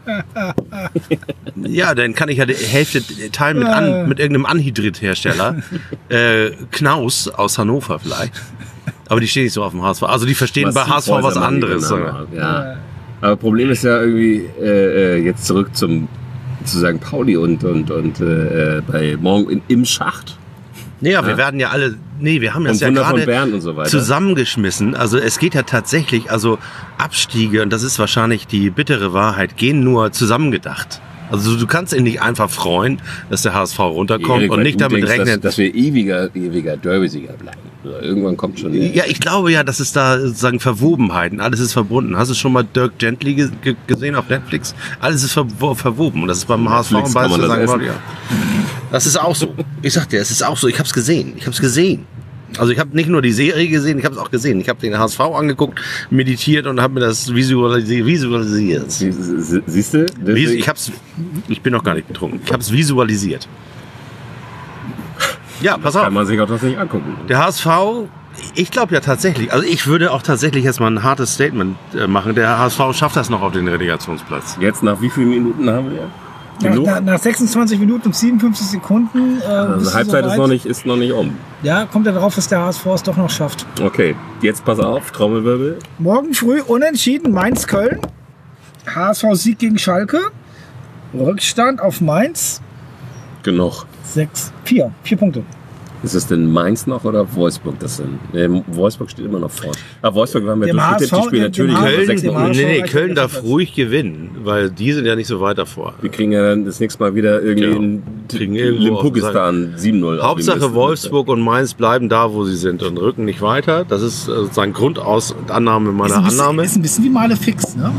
Ja, dann kann ich ja die Hälfte teilen mit, an, mit irgendeinem Anhydrithersteller. äh, Knaus aus Hannover vielleicht. Aber die stehen nicht so auf dem H S V. Also die verstehen bei H S V was Massivhäuser machen die anderes. genau, Ja. Aber Problem ist ja irgendwie, äh, äh, jetzt zurück zum, zu Sankt Pauli und, und, und äh, bei morgen in, im Schacht. Nee, ja, wir werden ja alle, nee, wir haben das Und ja Wunder von gerade Bern und so weiter. zusammengeschmissen. Also es geht ja tatsächlich, also Abstiege, und das ist wahrscheinlich die bittere Wahrheit, gehen nur zusammengedacht. Also du kannst dich nicht einfach freuen, dass der H S V runterkommt Erik, und weil nicht du damit denkst, rechnen. Dass, dass wir ewiger, ewiger Derby-Sieger bleiben. Also irgendwann kommt schon. Ja, ich glaube ja, dass es da sozusagen Verwobenheiten, alles ist verbunden. Hast du schon mal Dirk Gently ge ge gesehen auf Netflix? Alles ist verwo verwoben und das ist beim H S V und Netflix bei kann man das Sankt essen. Pauli. Ja. Das ist auch so. Ich sag dir, es ist auch so. Ich habe es gesehen. Ich habe es gesehen. Also ich habe nicht nur die Serie gesehen, ich habe es auch gesehen. Ich habe den H S V angeguckt, meditiert und habe mir das visualisiert. visualisiert. Sie, sie, siehst du? Visu ich hab's, ich bin noch gar nicht betrunken. Ich habe es visualisiert. Ja, pass auf. Kann man sich auch das nicht angucken. Der H S V, ich glaube ja tatsächlich, also ich würde auch tatsächlich jetzt mal ein hartes Statement äh, machen. Der H S V schafft das noch auf den Relegationsplatz. Jetzt nach wie vielen Minuten haben wir? Nach, Genug? nach, nach sechsundzwanzig Minuten und siebenundfünfzig Sekunden. Äh, bist Also du Halbzeit ist soweit. noch, nicht, ist noch nicht um. Ja, kommt er darauf, dass der H S V es doch noch schafft. Okay, jetzt pass auf, Trommelwirbel. Morgen früh unentschieden Mainz-Köln. H S V Sieg gegen Schalke. Rückstand auf Mainz. Genug. sechs, vier. vier Punkte. Ist es denn Mainz noch oder Wolfsburg? Das sind, nee, Wolfsburg steht immer noch vor. Aber Wolfsburg waren wir Dem durchschnittlich, die H S V, spielen dem natürlich H S V, nur Köln, sechs dem Mal. H S V nee, nee, reicht Köln der darf Platz. ruhig gewinnen, weil die sind ja nicht so weit davor. Wir kriegen ja dann das nächste Mal wieder irgendwie Genau. in Kriegen irgendwo auf Limpukistan sieben null. auf die Hauptsache Liste. Wolfsburg und Mainz bleiben da, wo sie sind und rücken nicht weiter. Das ist äh, sozusagen Grundannahme Ist meiner ein, bisschen, Annahme. ist ein bisschen wie Malefiz, ne?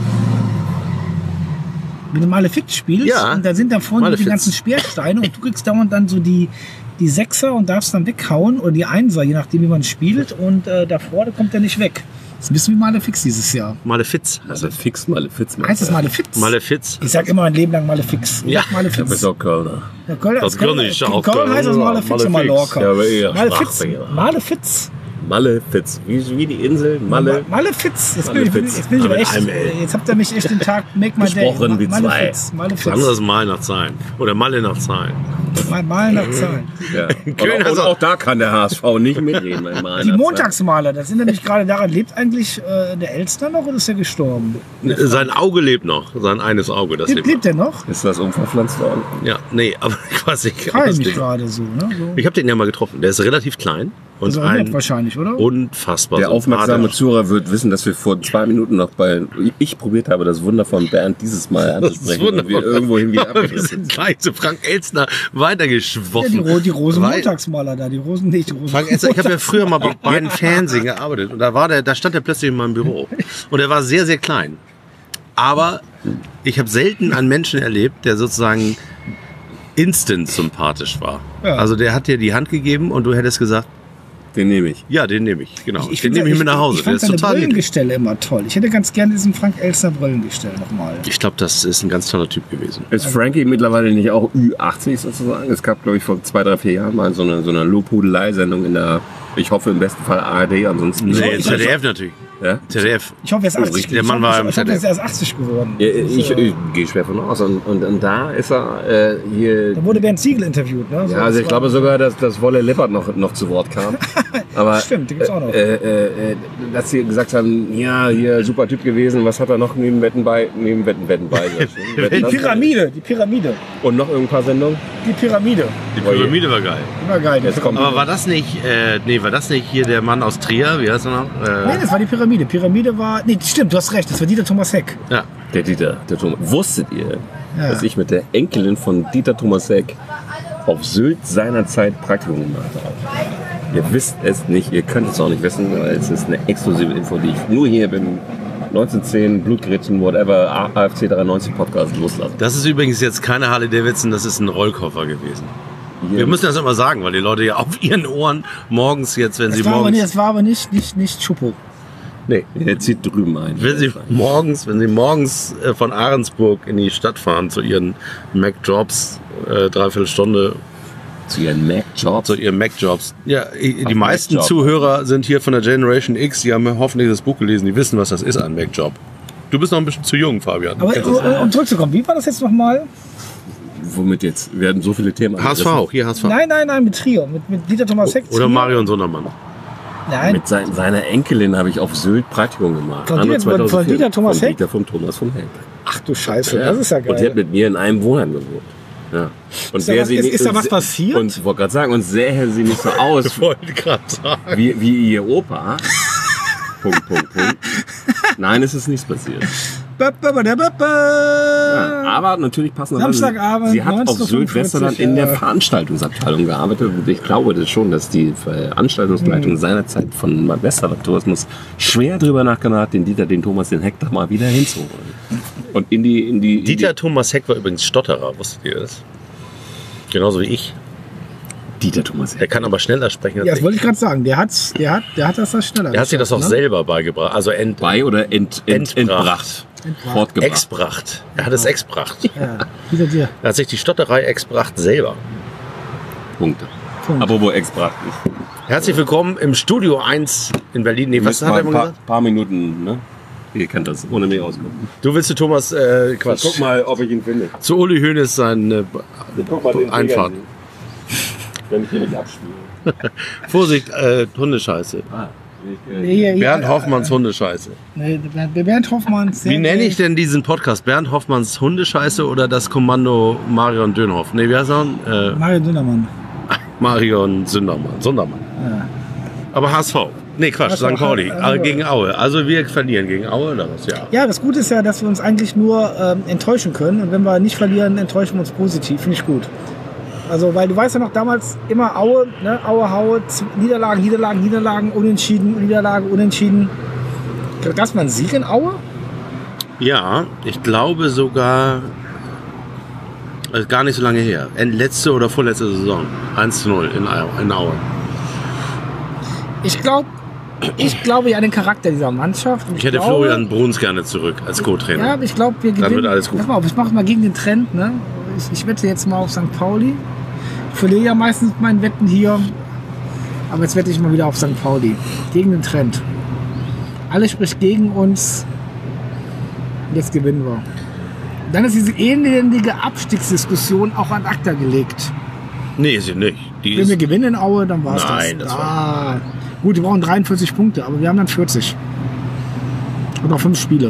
Wenn du Malefiz spielst Ja, und da sind da vorne Malefiz. die ganzen Speersteine und du kriegst dauernd dann so die, die Sechser und darfst dann weghauen oder die Einser, je nachdem wie man spielt und äh, davor, da kommt er nicht weg. Das ist ein bisschen wie Malefiz dieses Jahr. Malefiz. Also fix Malefiz. Heißt es Malefiz? Malefiz. Ich sag immer mein Leben lang Malefiz. Ja. Ich sag Malefiz. Du bist auch Kölner. Ja, Köln, Das Köln, kann ich in auch. Köln heißt es Malefiz und Malefiz. Mallorca. Ja, aber eher Malefiz. Sprachfehler. Malefiz. Malefiz. Wie, wie die Insel? Malle. Malefiz. Jetzt bin ich, Malefiz. jetzt bin ich Aber aber mit echt, einem L. jetzt habt ihr mich echt den Tag Make My Day. Gesprochen wie zwei. Malefiz. Das andere ist Malefiz. Mal nach Zahlen. Oder Malle nach Zahlen. Mal, mal nach Zahlen. Ja. Köln Und, hat und auch- auch da kann der H S V nicht mitreden. mein Mann. Die Montagsmaler, das sind nämlich gerade daran, lebt eigentlich äh, der Elster noch oder ist er gestorben? Sein Auge lebt noch. Sein eines Auge, das Lebt, lebt lebt er noch? Ist das umverpflanzt worden? noch. Ja, nee, aber ich weiß nicht. Frage was mich lebt. gerade so, ne? So. Ich habe den ja mal getroffen. Der ist relativ klein und Also nett ein wahrscheinlich, oder? unfassbar Der aufmerksame sympathisch. Zuhörer wird wissen, dass wir vor zwei Minuten noch bei ich probiert habe, das Wunder von Bernd dieses Mal anzusprechen und wir irgendwohin wieder Aber wir abgedriftet sind sind. gleich zu Frank Elstner Ja, weitergeschwoffen. die, Ro die Weil- Rosenmontagsmaler da, die Rosen nicht, die Rosen. Frank Elstner, ich habe ja früher mal bei beiden Fernsehen gearbeitet und da war der, da stand er plötzlich in meinem Büro und er war sehr, sehr klein. Aber ich habe selten einen Menschen erlebt, der sozusagen instant sympathisch war. Ja. Also der hat dir die Hand gegeben und du hättest gesagt, Den nehme ich. ja, den nehme ich, genau. den find nehme ich mit nach Hause. Ich Der fand ist seine total niedlich. Brillengestelle immer toll. Ich hätte ganz gerne diesen Frank Elstner Brillengestell nochmal. Ich glaube, das ist ein ganz toller Typ gewesen. Ist Frankie mittlerweile nicht auch Ü achtzig sozusagen? Es gab, glaube ich, vor zwei, drei, vier Jahren mal so eine, so eine Lobhudelei-Sendung in der, ich hoffe im besten Fall A R D, ansonsten Nee, ich- Z D F natürlich. Ja? Z D F. Ich hoffe, er ist achtzig. richtig. Der Ich Mann hoffe, war im ich hoffe, Z D F. er ist erst achtzig geworden. Ja, Das ist, ich, äh, ich gehe schwer von aus. Und, und, und da ist er äh, hier. Da wurde Bernd Ziegel interviewt. Ne? So, Ja, also das ich war- glaube sogar, dass, dass Wolle Lippert noch, noch zu Wort kam. Aber, Stimmt, die gibt's auch noch. Äh, äh, äh, dass sie gesagt haben, ja, hier super Typ gewesen, was hat er noch neben Wetten bei, neben Wetten, Wetten bei. Die Pyramide, die Pyramide, Und noch irgendein paar Sendungen. die Pyramide. Die Pyramide war geil. Immer geil. Die Jetzt kommt Aber war das nicht, äh, nee, war das nicht hier der Mann aus Trier? Wie heißt er noch? Nee, Äh, das war die Pyramide. Pyramide war. Nee, stimmt, du hast recht. Das war Dieter Thomas Heck. ja. der Dieter, der Thomas. Wusstet ihr, Ja. dass ich mit der Enkelin von Dieter Thomas Heck auf Sylt seinerzeit Praktikum gemacht habe? Ihr wisst es nicht, ihr könnt es auch nicht wissen, weil es ist eine exklusive Info, die ich nur hier beim neunzehnhundert zehn Blutgrätschen, whatever, A F C dreiundneunzig Podcast loslasse. Das ist übrigens jetzt keine Harley Davidson, das ist ein Rollkoffer gewesen. Hier- Wir müssen das immer sagen, weil die Leute ja auf ihren Ohren morgens jetzt, wenn sie Das war, aber morgens, nicht, das war aber nicht, nicht, nicht Schuppo. nee, Er zieht drüben ein. wenn sie morgens, wenn sie morgens äh, von Ahrensburg in die Stadt fahren zu ihren Mac-Jobs, äh, dreiviertel Stunde Zu ihren Mac-Jobs. zu ihren Mac-Jobs. Ja, die Auf meisten Mac-Job. Zuhörer sind hier von der Generation X, die haben hoffentlich das Buch gelesen, die wissen, was das ist, ein Mac-Job. Du bist noch ein bisschen zu jung, Fabian. Du Aber kennst das. um, um zurückzukommen, wie war das jetzt nochmal? Womit jetzt werden so viele Themen H S V, angerissen. hier H S V. Nein, nein, nein, mit Trio. Mit, mit Dieter Thomas Heck. Oder Trio. Marion Sondermann. Nein, Mit sein, seiner Enkelin habe ich auf Sylt Praktikum gemacht. Von Anno Dieter- von- von zweitausendvier. Dieter Thomas von Heck? Dieter von Thomas von Heck. ach du Scheiße, das ist ja Und sie hat geil. mit mir in einem Wohnheim gewohnt. Ja. Und Ist da wer was- sie ist- nicht- ist da und was se- passiert? Und ich wollte gerade sagen, und sähe sie nicht so aus Ich wollte gerade sagen. wie, wie ihr Opa. Punkt, Punkt, Punkt. Nein, es ist nichts passiert. Ba, ba, ba, da, ba, ba. Ja, aber natürlich passend. Samstagabend, Sie hat auf neunzehn Uhr Sylt Westerland in der ja. Veranstaltungsabteilung gearbeitet. Und ich glaube das schon, dass die Veranstaltungsleitung Hm. seinerzeit von Westerland Tourismus schwer drüber nachgedacht hat, den Dieter, den Thomas, den Heck doch mal wieder hinzuholen. Und in die, in die, in Dieter Thomas Heck war übrigens Stotterer, wusstet ihr das? Genauso wie ich. die, Dieter Thomas Der Heck. kann aber schneller sprechen als Ja, das ich. wollte ich gerade sagen. Der, hat's, der, hat, der hat das da schneller Er hat sich das auch geschafft, ne? selber beigebracht. Also ent, Bei oder ent, ent, Entbracht. entbracht. Entbracht. Fortgebracht. exbracht. Er hat es exbracht. Ja, hinter dir. Er hat sich die Stotterei exbracht selber. Punkte. Punkt. Aber wo exbracht ist. Herzlich willkommen im Studio eins in Berlin. Nee, was Müssen hat wir er ein immer paar, gesagt? paar Minuten, ne? Ihr kennt das, ohne mich auskommen. Du willst zu Thomas, äh, Quatsch, Guck mal, ob ich ihn finde. zu Uli Hoeneß sein äh, Guck mal den Einfahrt. Träger. Wenn ich hier nicht abspiele. Vorsicht, äh, Hundescheiße. Ah, ich, äh, Hier, hier, Bernd Hoffmanns Hundescheiße. Nee, Bernd, Bernd Hoffmann. Wie nenne ich denn diesen Podcast? Bernd Hoffmanns Hundescheiße oder das Kommando Marion Dönhoff? Nee, wie heißt er? Äh, Mario Dünnermann. Marion Sündermann. Sundermann. Ja. Aber H S V. Nee, Quatsch, H S V, Sankt Pauli. also- Äh, gegen Aue. Also wir verlieren gegen Aue oder was? Ja. Ja, das Gute ist ja, dass wir uns eigentlich nur ähm, enttäuschen können. Und wenn wir nicht verlieren, enttäuschen wir uns positiv. Finde ich gut. Also, weil du weißt ja noch damals immer Aue, ne? Aue, Haue, Z- Niederlagen, Niederlagen, Niederlagen, Unentschieden, Niederlage, Unentschieden. Gab es mal einen Sieg in Aue? Ja, ich glaube sogar äh, gar nicht so lange her. End- Letzte oder vorletzte Saison. eins zu null in Aue. In Aue. Ich glaube, ich glaube ja an den Charakter dieser Mannschaft. Und Ich hätte glaube, Florian Bruns gerne zurück als Co-Trainer. Ja, aber ich glaube, wir gewinnen. wird alles gut. Pass mal auf, ich mache mal gegen den Trend. Ne? Ich, ich wette jetzt mal auf Sankt Pauli. Ich verliere ja meistens meinen Wetten hier. Aber jetzt wette ich mal wieder auf Sankt Pauli. Gegen den Trend. Alles spricht gegen uns. Und jetzt gewinnen wir. Dann ist diese ähnliche Abstiegsdiskussion auch an ACTA gelegt. Nee, ist sie nicht. Die Wenn wir ist, gewinnen in Aue, dann war es das. Nein, das ah, gut, wir brauchen dreiundvierzig Punkte, aber wir haben dann vierzig. Und noch fünf Spiele.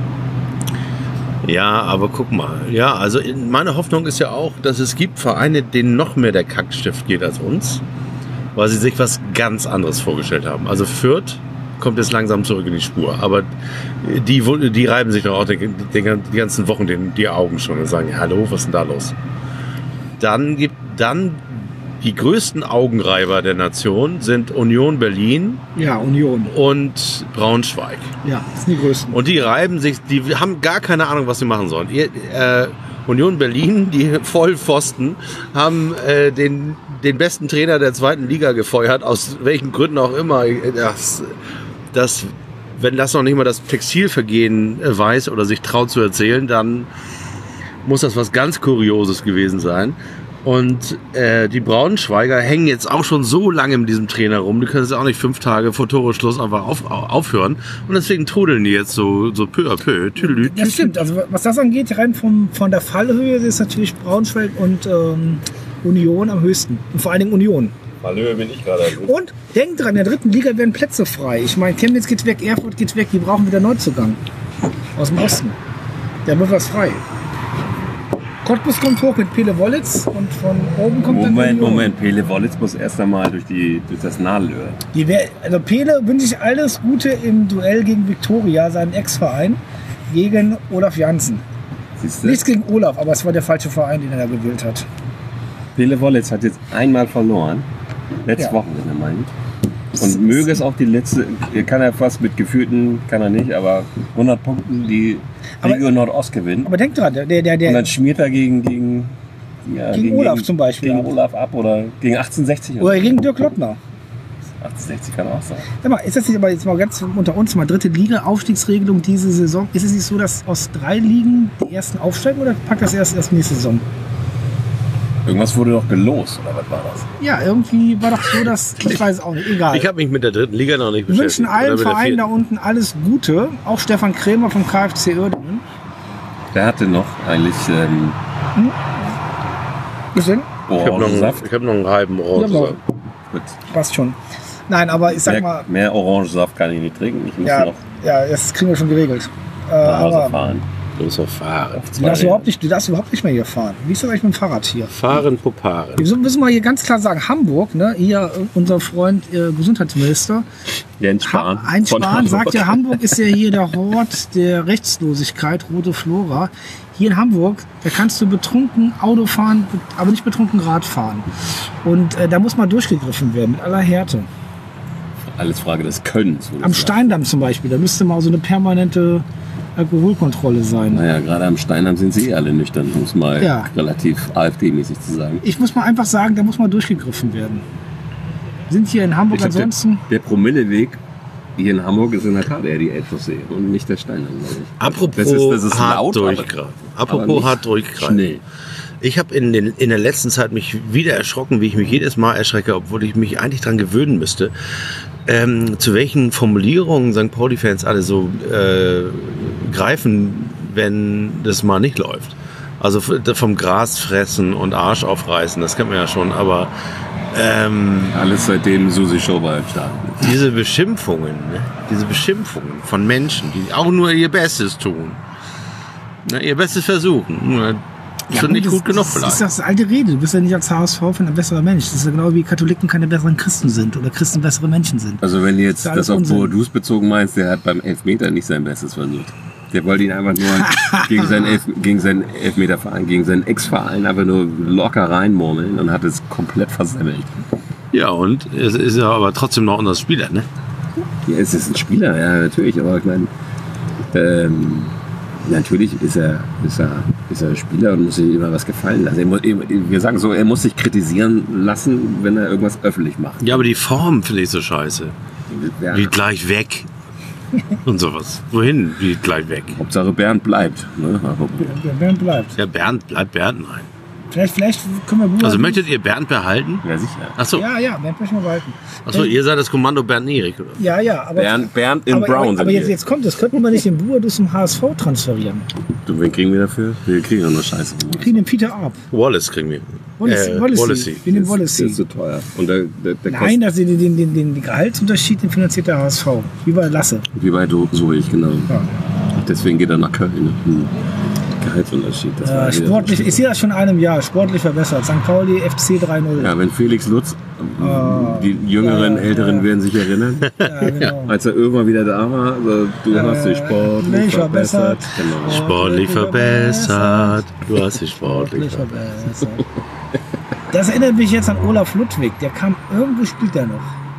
ja, aber guck mal. Ja, also in- meine Hoffnung ist ja auch, dass es gibt Vereine, denen noch mehr der Kackstift geht als uns, weil sie sich was ganz anderes vorgestellt haben. Also Fürth kommt jetzt langsam zurück in die Spur, aber die, wo- die reiben sich doch auch den, den, die ganzen Wochen den, die Augen schon und sagen, hallo, was ist denn da los? Dann gibt dann die größten Augenreiber der Nation sind Union Berlin Ja, Union. und Braunschweig. Ja, das sind die größten. Und die reiben sich, die haben gar keine Ahnung, was sie machen sollen. Ihr, äh, Union Berlin, die Vollpfosten, haben äh, den, den besten Trainer der zweiten Liga gefeuert, aus welchen Gründen auch immer. Das, das, wenn das noch nicht mal das Textilvergehen äh, weiß oder sich traut zu erzählen, dann muss das was ganz Kurioses gewesen sein. Und äh, die Braunschweiger hängen jetzt auch schon so lange mit diesem Trainer rum, die können es auch nicht fünf Tage vor Toreschluss einfach auf, aufhören. Und deswegen trudeln die jetzt so, so peu à peu. Tüdelü, Das stimmt, also was das angeht, rein vom, von der Fallhöhe ist natürlich Braunschweig und ähm, Union am höchsten. Und vor allen Dingen Union. Fallhöhe bin ich gerade. Und denkt dran, in der dritten Liga werden Plätze frei. Ich meine, Chemnitz geht weg, Erfurt geht weg, die brauchen wieder Neuzugang. Aus dem Osten. Da wird was frei. Cottbus kommt hoch mit Pele Wollitz und von oben kommt Moment, dann Union. Moment, Pele Wollitz muss erst einmal durch, die, durch das Nadelöhr. Die wär, also Pele wünsche ich alles Gute im Duell gegen Viktoria, seinen Ex-Verein, gegen Olaf Janssen. Siehst du? Nichts gegen Olaf, aber es war der falsche Verein, den er da gewählt hat. Pele Wollitz hat jetzt einmal verloren. Letztes Ja. Wochenende, meine ich. Und möge es auch die letzte, kann er fast mit gefühlten, kann er nicht, aber hundert Punkten die Aber- Region Nordost gewinnen. Aber denk dran, der, der, Und der, dann schmiert er gegen, gegen, ja, Gegen Olaf zum Beispiel Gegen ab. Olaf ab oder gegen achtzehnhundertsechzig. oder gegen Dirk Lottner. achtzehnhundertsechzig kann auch sein. Sag mal, ist das nicht aber jetzt mal ganz unter uns mal dritte Liga, Aufstiegsregelung diese Saison? Ist es nicht so, dass aus drei Ligen die ersten aufsteigen oder packt das erst erst nächste Saison? Irgendwas wurde doch gelost, oder was war das? Ja, irgendwie war doch so, dass, ich weiß es auch nicht, egal. Ich habe mich mit der dritten Liga noch nicht Wir beschäftigt. wünschen allen Oder mit der Vereinen da vierten. unten alles Gute, auch Stefan Krämer vom K F C Uerdingen. Der hatte noch eigentlich ähm, Bisschen, Ich habe noch, einen- Orangensaft. ich hab noch einen halben Ja, Orangensaft. Gut. passt schon. Nein, aber ich sag Mehr, mal, mehr Orangensaft kann ich nicht trinken. Ich muss ja, noch ja, das kriegen wir schon geregelt. Äh, nach Hause aber fahren. Du musst noch fahren. du darfst, überhaupt nicht, du darfst überhaupt nicht mehr hier fahren. Wie ist das eigentlich mit dem Fahrrad hier? Fahren, Poparen. Wir müssen mal hier ganz klar sagen, Hamburg, ne, hier äh, unser Freund äh, Gesundheitsminister, Jens Spahn. Ha Heinz von Spahn Hamburg. sagt ja, Hamburg ist ja hier der Hort der Rechtslosigkeit, rote Flora. Hier in Hamburg, da kannst du betrunken Auto fahren, aber nicht betrunken Rad fahren. Und äh, da muss mal durchgegriffen werden, mit aller Härte. Alles Frage des Könnens. würde ich Am sagen. Steindamm zum Beispiel, da müsste mal so eine permanente Alkoholkontrolle sein. Naja, gerade am Steinheim sind sie eh alle nüchtern, um es mal Ja. relativ AfD-mäßig zu sagen. Ich muss mal einfach sagen, da muss mal durchgegriffen werden. Sind hier in Hamburg Ich glaub, ansonsten... der, der Promilleweg hier in Hamburg ist in der Tat eher die Elbchaussee und nicht der Steinheim, glaube ich. Apropos Das ist- das ist hart laut, aber- durchgreifen. aber Apropos nicht hart durchgreifen. schnell. Ich habe in, den- in der letzten Zeit mich wieder erschrocken, wie ich mich jedes Mal erschrecke, obwohl ich mich eigentlich dran gewöhnen müsste, ähm, zu welchen Formulierungen Sankt Pauli-Fans alle so äh, greifen, wenn das mal nicht läuft. Also f- vom Gras fressen und Arsch aufreißen, das kennt man ja schon, aber ähm, Alles seitdem Susi Schober im Start ist. diese Beschimpfungen, ne? diese Beschimpfungen von Menschen, die auch nur ihr Bestes tun, ne? ihr Bestes versuchen, ne? schon nicht das, gut genug das vielleicht. ist das alte Rede. Du bist ja nicht als H S V-Fan ein besserer Mensch. Das ist ja genau wie Katholiken keine besseren Christen sind oder Christen bessere Menschen sind. Also wenn du jetzt Das ist alles das auf Unsinn. Boadus bezogen meinst, der hat beim Elfmeter nicht sein Bestes versucht. Der wollte ihn einfach nur gegen seinen, Elf, gegen seinen Elfmeterverein, gegen seinen Ex-Verein einfach nur locker reinmurmeln und hat es komplett versemmelt. Ja, und es ist ja aber trotzdem noch unser Spieler, ne? Ja, es ist ein Spieler, ja, natürlich, aber ich meine, ähm, natürlich ist er, ist, er, ist er Spieler und muss sich immer was gefallen lassen. Er muss, wir sagen so, er muss sich kritisieren lassen, wenn er irgendwas öffentlich macht. Ja, aber die Form finde ich so scheiße. Ja, Wie gleich weg. Und sowas. Wohin? Wie gleich weg. Hauptsache Bernd bleibt. Ne? Aber Der Bernd bleibt. Ja, Bernd, bleibt Bernd, nein. Vielleicht, vielleicht können wir Bruder. Also möchtet ihr Bernd behalten? ja, sicher. Achso, Ja, ja, Bernd möchten wir behalten. Achso, ihr seid das Kommando Bernd Erik, oder? Ja, ja, aber. Bernd, Bernd in aber, Brown aber, sind aber jetzt, wir. jetzt kommt es. Könnten wir nicht den Bruder zum H S V transferieren? Du, wen kriegen wir dafür? Wir kriegen doch nur Scheiße. Wir kriegen den Peter ab. Wallace kriegen wir. Wallacey. Äh, Wallacey. Wallacey. Wir nehmen Der Wallacey. ist zu teuer. Und der, der, der Nein, das, den, den, den, den Gehaltsunterschied den finanziert der H S V. Wie bei Lasse. Wie bei Do- so ich, genau. Ja. Deswegen geht er nach Köln. Ne? Hm. Gehaltsunterschied. Das war Äh, wieder sportlich, so ich sehe das schon in einem Jahr. Sportlich verbessert. Sankt Pauli, F C drei null. Ja, wenn Felix Lutz, die Jüngeren, ja, Älteren ja. werden sich erinnern, Ja, genau. als er irgendwann wieder da war, also, du hast dich sportlich Sportlich verbessert. verbessert. Genau. Sportlich verbessert. Du hast dich sportlich Sportlich verbessert. verbessert. Das erinnert mich jetzt an Olaf Ludwig. Der kam, irgendwo spielt der noch.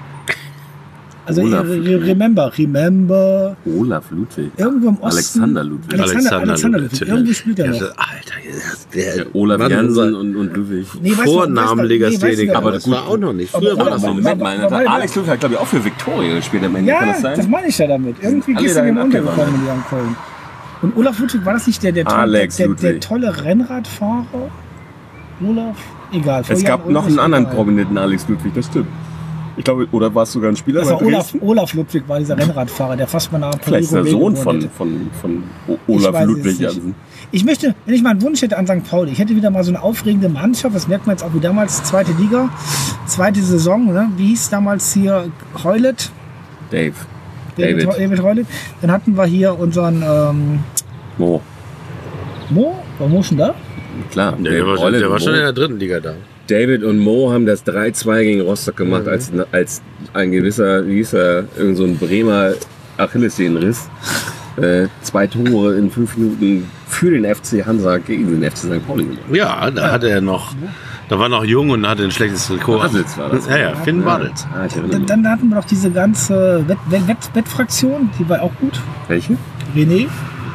Also Olaf re- Ludwig. remember, remember. Olaf Ludwig. Irgendwo im Osten. Alexander Ludwig. Alexander, Alexander Ludwig. natürlich. Irgendwo spielt er Ja, noch. das- Alter, der, Ja, Olaf Mann, Jansen sein und, und Ludwig. Nee, weißt du, Vornamen weißt du, nee, Legastheniker. weißt du, Aber das war auch noch nicht. Aber- Früher war aber- das aber- so. Moment mal, aber- aber- Alex Ludwig hat, glaube ich, auch für Viktoria gespielt am Ende. Kann Ja, das sein? das meine ich ja damit. Irgendwie Alle gehst du dahin dem untergekommen abgewandert. in Jan Köln. Und Olaf Ludwig, war das nicht der, der, tolle, Alex der, der, der Ludwig. tolle Rennradfahrer? Olaf? egal. Vor Es Jan gab noch Ulrich, einen anderen egal. prominenten Alex Ludwig, das stimmt. Ich glaube, oder war es sogar ein Spieler Das bei war Olaf, Dresden? Olaf Ludwig, war dieser Rennradfahrer, der fast mal nach Vielleicht der Paris-Roubaix Sohn gewonnen von, hätte. von, von O- Ich Olaf weiß es Ludwig nicht. Jansen. Ich möchte, wenn ich mal einen Wunsch hätte an Sankt Pauli, ich hätte wieder mal so eine aufregende Mannschaft, das merkt man jetzt auch wie damals, zweite Liga, zweite Saison, ne? Wie hieß damals hier Heulet? Dave. David, David. David Heulet. Dann hatten wir hier unseren ähm, Mo. Mo, war Mo schon da? Klar. Der, David war, Rolle der war und schon Mo. in der dritten Liga da. David und Mo haben das drei zwei gegen Rostock gemacht, als, als ein gewisser, wie hieß er, irgend so ein Bremer Achillessehnenriss. Äh, zwei Tore in fünf Minuten für den F C Hansa gegen den F C Sankt Pauli gemacht. Ja, da hatte er noch, da war noch jung und hatte ein schlechtes Trikot. Bartels war das. Ja, ja, Finn Bartels. Ah, ich erinnere Dann, mich. dann hatten wir noch diese ganze Wett, Wett, Wett, Wettfraktion, die war auch gut. Welche? René,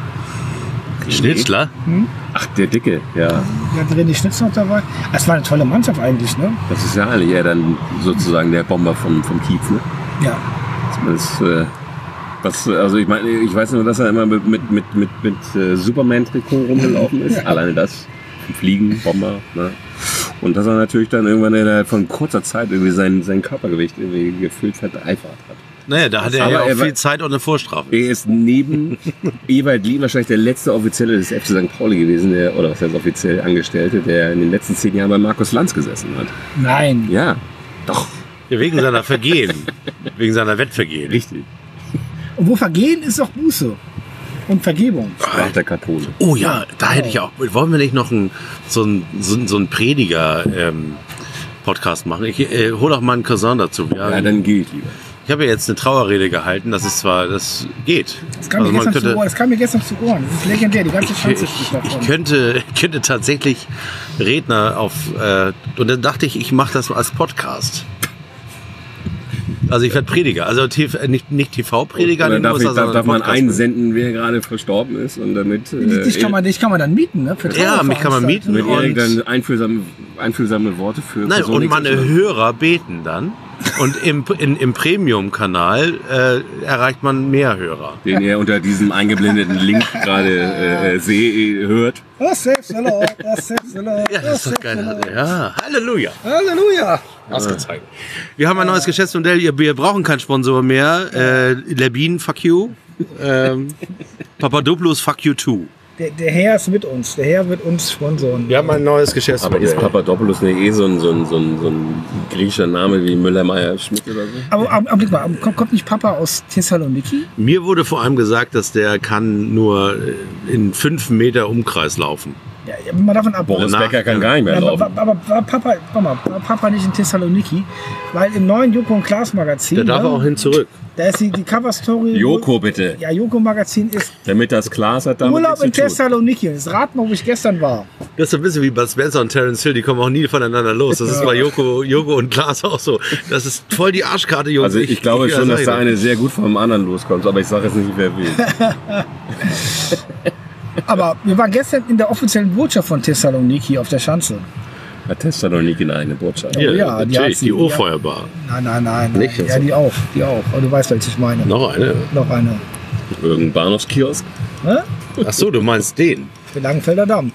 Schnitzler? Ach, der Dicke, ja. der hat René Schnitz noch dabei. Es war eine tolle Mannschaft eigentlich, ne? Das ist ja eigentlich eher dann sozusagen der Bomber vom, vom Kiez, ne? Ja. Das, äh, was, also ich meine, ich weiß nur, dass er immer mit, mit, mit, mit, mit äh, Superman-Trikot rumgelaufen ist. Alleine das. Fliegen, Bomber, ne? Und dass er natürlich dann irgendwann innerhalb von kurzer Zeit irgendwie sein, sein Körpergewicht irgendwie gefühlt verdreifacht hat. Naja, da hatte er Aber ja auch er war- viel Zeit und eine Vorstrafe. Er ist neben Ewald Lien wahrscheinlich der letzte Offizielle des F C Sankt Pauli gewesen, der, oder was heißt offiziell Angestellte, der in den letzten zehn Jahren bei Markus Lanz gesessen hat. Nein. Ja, doch, Ja, wegen seiner Vergehen. Wegen seiner Wettvergehen. richtig. Und wo Vergehen ist auch Buße und Vergebung. Sprach der Kathole. Oh ja, da hätte ich auch. Wollen wir nicht noch einen, so einen so einen- so einen Prediger-Podcast machen? Ich äh, hole auch mal einen Cousin dazu. Ja, Ja, dann gehe ich lieber. ich habe ja jetzt eine Trauerrede gehalten. Das ist zwar, das geht. Das kam, mir Also man gestern zu Ohren. das kam mir gestern zu Ohren. Das ist legendär. Die ganze ich, Chance ich, ist davon. ich könnte, könnte tatsächlich Redner auf. Äh, und dann dachte ich, ich mache das als Podcast. Also ich werde Prediger. Also T V, nicht, nicht T V-Prediger. Und dann in den darf, U S A, ich, darf, sondern darf man Podcast. einsenden, wer gerade verstorben ist und damit äh, dich, kann man, dich kann man dann mieten, ne? Für Ja, mich kann man mieten. mit Erik und- dann einfühlsame, einfühlsame Worte für Nein, Personen und meine zu schreiben. Hörer beten dann. Und im, in, im Premium-Kanal äh, erreicht man mehr Hörer. den ihr unter diesem eingeblendeten Link gerade äh, äh, seh, hört. Das saves the Lord, das saves the Lord, Ja, das ist doch geil. Ja, Halleluja. Halleluja. Ausgezeichnet. Wir haben ein neues Geschäftsmodell. Wir, wir brauchen keinen Sponsor mehr. Äh, Labine, fuck you. Ähm, Papadopoulos, fuck you too. Der, der Herr ist mit uns. Der Herr wird uns sponsoren. Wir haben ein neues Aber Geschäftsmodell. ist Papadopoulos nicht eh so ein, so ein, so ein, so ein griechischer Name wie Müller, Meyer, Schmidt oder so? Aber, aber, aber blick mal, kommt, kommt nicht Papa aus Thessaloniki? Mir wurde vor allem gesagt, dass der kann nur äh, in fünf Meter Umkreis laufen. Ja, ja, mal davon ab. Boris Na, Becker kann gar nicht mehr Ja, laufen. aber, aber, aber Papa, komm mal, war Papa nicht in Thessaloniki? Weil im neuen Joko und Klaas Magazin, Der darf ne, auch hin zurück. da ist die, die Cover-Story. Joko, bitte. Ja, Joko Magazin ist Damit das Glas hat damit Urlaub in nichts zu tun. Thessaloniki. Jetzt rat mal, wo ich gestern war. Das ist so ein bisschen wie Bud Spencer und Terence Hill, die kommen auch nie voneinander los. Das ist bei Joko, Joko und Klaas auch so. Das ist voll die Arschkarte, Jungs. Also ich glaube schon, ja, dass sag da ich eine sehr gut vom anderen loskommt, aber ich sage jetzt nicht, wer will. Aber wir waren gestern in der offiziellen Botschaft von Thessaloniki auf der Schanze. Hat Thessaloniki eine eigene Botschaft. dir. Oh ja, Ja, die natürlich, hat sie, die ja. Urfeuerbar. Nein, nein, nein. Nicht ja, jetzt? die auch, die auch. Aber du weißt, welche ich meine. Noch eine. Noch eine. Irgendein Bahnhofskiosk. Ne? Ach so, du meinst den. Der Langenfelder Damm.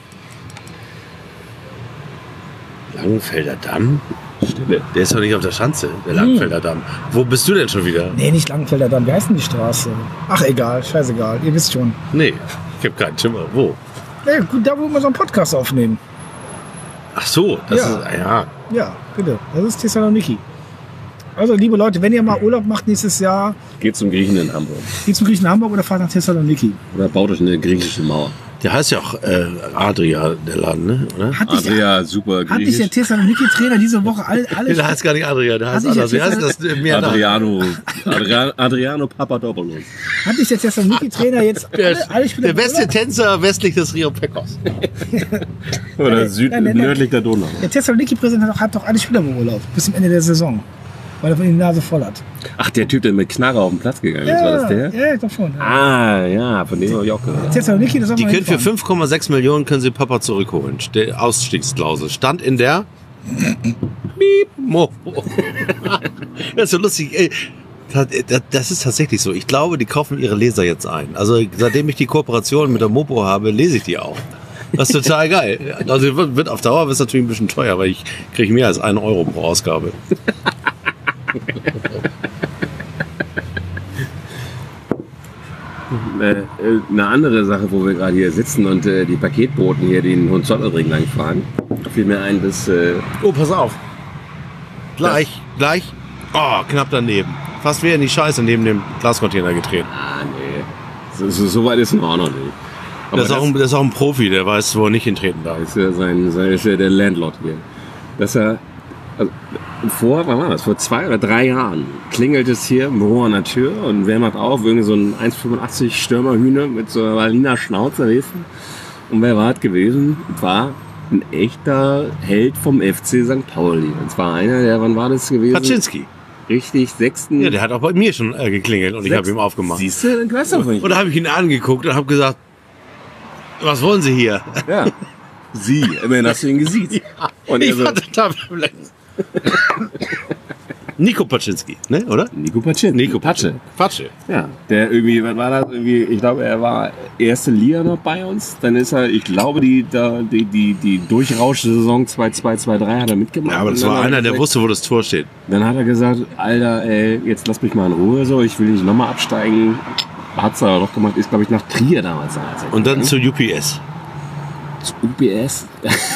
Langenfelder Damm? Stille. Der ist doch nicht auf der Schanze, der Langenfelder Damm. Wo bist du denn schon wieder? Nee, nicht Langenfelder Damm. Wie heißt denn die Straße? Ach, egal. Scheißegal. Ihr wisst schon. Nee, ich habe keinen Schimmer. Wo? Ja, gut, da wo wir so einen Podcast aufnehmen. Ach so, das Ja. ist, ja. Ja, bitte. Das ist Thessaloniki. Also, liebe Leute, wenn ihr mal Urlaub macht nächstes Jahr, Geht zum Griechen in Hamburg. geht zum Griechen Hamburg oder fahrt nach Thessaloniki. Oder baut euch eine griechische Mauer. Der heißt ja auch äh, Adria, der Laden, ne? Oder? Hat dich, Adria, super hat dich der griechisch. Thessaloniki-Trainer diese Woche alle, alle Der heißt gar nicht Adria, der heißt ich anders. Wie jetzt heißt das? äh, Mehr nach? Adriano, Adriano, Adriano Papadopoulos. hat dich der Thessaloniki-Trainer jetzt Der, alle, alle Spieler der beste Tänzer westlich des Rio Pecos. Oder süd, nein, nein, nein. nördlich der Donau. Der Thessaloniki-Präsident hat doch- hat doch alle Spieler beurlaubt bis zum Ende der Saison. Weil er von ihnen die Nase voll hat. Ach, der Typ, der mit Knarre auf den Platz gegangen ist, war das der? Ja, doch schon. Ja. Ah, ja, von dem habe ich auch gehört. Thessaloniki, das soll Die man können für hinfahren. fünf Komma sechs Millionen können sie Papa zurückholen. Der Ausstiegsklausel. Stand in der Miep, Mo. Das ist so lustig. Ey. Das- das- Das ist tatsächlich so. Ich glaube, die kaufen ihre Leser jetzt ein. Also seitdem ich die Kooperation mit der Mopo habe, lese ich die auch. Das ist total geil. Also wird, wird auf Dauer wird es natürlich ein bisschen teuer, aber ich kriege mehr als einen Euro pro Ausgabe. Äh, eine andere Sache, wo wir gerade hier sitzen und äh, die Paketboten hier den Hohenzollernring lang fahren, fiel mir ein, dass äh, Oh, pass auf. Gleich, gleich. Oh, knapp daneben. Fast wäre in die Scheiße neben dem Glascontainer getreten. ah nee, so, so, so weit ist es auch noch nicht. Aber Das ist, auch ein, das ist auch ein Profi, der weiß, wo er nicht hintreten darf. ist ja sein, sein ist ja der Landlord hier. Dass er also, vor, wann war das? Vor zwei oder drei Jahren klingelt es hier im Büro an der Tür und wer macht auf? Irgendwie so ein eins Komma fünfundachtzig Stürmerhühner mit so einer Berliner Schnauze, weißt du? Und wer war es gewesen? War ein echter Held vom F C Sankt Pauli. Und zwar einer, der, wann war das gewesen? Kaczynski. Richtig, sechsten. Ja, der hat auch bei mir schon äh, geklingelt und ich habe ihm aufgemacht. Siehst du, dann weißt du doch nicht. Und da habe ich ihn angeguckt und habe gesagt, was wollen Sie hier? Ja. Sie, immerhin hast du ihn gesehen. Und er Ich so, war total perplex. Nico Paczynski, ne, oder? Nico Patschin. Nico Patsche. Patsche. Ja, der irgendwie, was war das? Irgendwie, ich glaube, er war erste Liga noch bei uns. Dann ist er, ich glaube, die, da, die, die, die Durchrausch-Saison zwei zwei zwei drei hat er mitgemacht. Ja, aber das Und dann war hat einer, er der gesagt- wusste, wo das Tor steht. Dann hat er gesagt, Alter, ey, jetzt lass mich mal in Ruhe, so, ich will nicht nochmal absteigen. Hat's er doch gemacht, ist, glaube ich, nach Trier damals. Und dann zu U P S. U P S.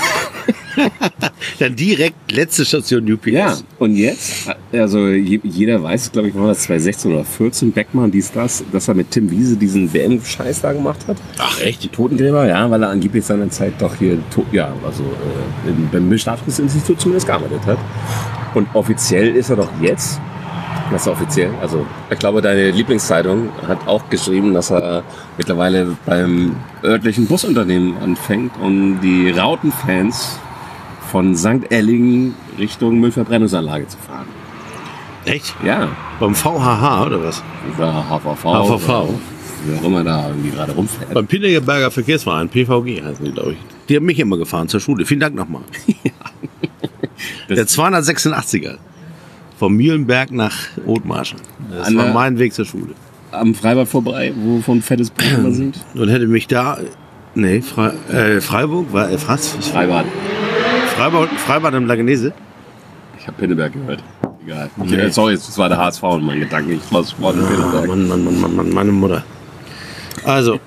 Dann direkt letzte Station U P S. Ja, und jetzt, also je- jeder weiß, glaube ich, war das zwanzig sechzehn oder vierzehn, Beckmann, dies, das, dass er mit Tim Wiese diesen W M-Scheiß da gemacht hat. Ach, echt? Die Totengräber, ja, weil er angeblich seinerzeit doch hier, to- ja, also äh, in- beim Bestatungsinstitut zumindest gearbeitet hat. Und offiziell ist er doch jetzt, das ist offiziell, also ich glaube, deine Lieblingszeitung hat auch geschrieben, dass er mittlerweile beim örtlichen Busunternehmen anfängt, um die Rautenfans von Sankt Ellingen Richtung Müllverbrennungsanlage zu fahren. Echt? Ja, Beim V H H oder was? über H V V. H V V. oder Wer auch immer da irgendwie gerade rumfährt. Beim Pinneberger Verkehrsverein, P V G heißen die, glaube ich. Die haben mich immer gefahren zur Schule. Vielen Dank nochmal. Der zweihundertsechsundachtziger. Vom Mühlenberg nach Othmarschen. Das An war der- mein Weg zur Schule. Am Freibad vorbei, wo von fettes Brot immer sind. Und hätte mich da. Nee, Fre äh, Freiburg war. Äh, was? Freibad. Freibad, Freibad im Lagenese? Ich habe Pinneberg gehört. Egal. Okay. Sorry, das war der H S V und mein Gedanke. Ich war Sport in Ah, Pinneberg. Mann, Mann, Mann, Mann, Mann, meine Mutter. Also.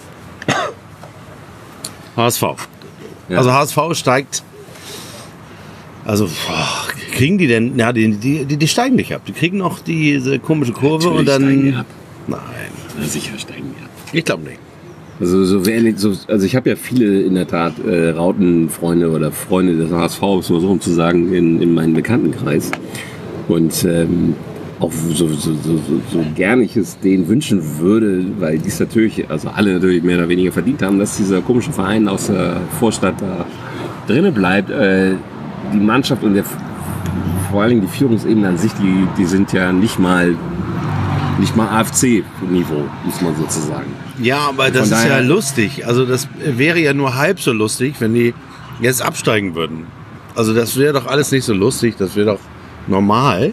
H S V. Ja. Also H S V steigt. Also, boah, kriegen die denn. Ja, die, die, die, die steigen nicht ab. Die kriegen noch diese komische Kurve und Natürlich steigen die dann. ab. Nein, Na, sicher steigen die ab. ich glaube nicht. Also, so, wer- so, also ich habe ja viele in der Tat äh, Rautenfreunde oder Freunde des H S V, um es mal so rum zu sagen, in, in meinem Bekanntenkreis. Und ähm, auch so, so, so, so, so gern ich es denen wünschen würde, weil die es natürlich, also alle natürlich mehr oder weniger verdient haben, dass dieser komische Verein aus der Vorstadt da drinnen bleibt. Äh, die Mannschaft und der, vor allen Dingen die Führungsebene an sich, die, die sind ja nicht mal, nicht mal A F C-Niveau, muss man sozusagen. Ja, aber das Von ist ja daher- lustig. Also das wäre ja nur halb so lustig, wenn die jetzt absteigen würden. Also das wäre doch alles nicht so lustig, das wäre doch normal.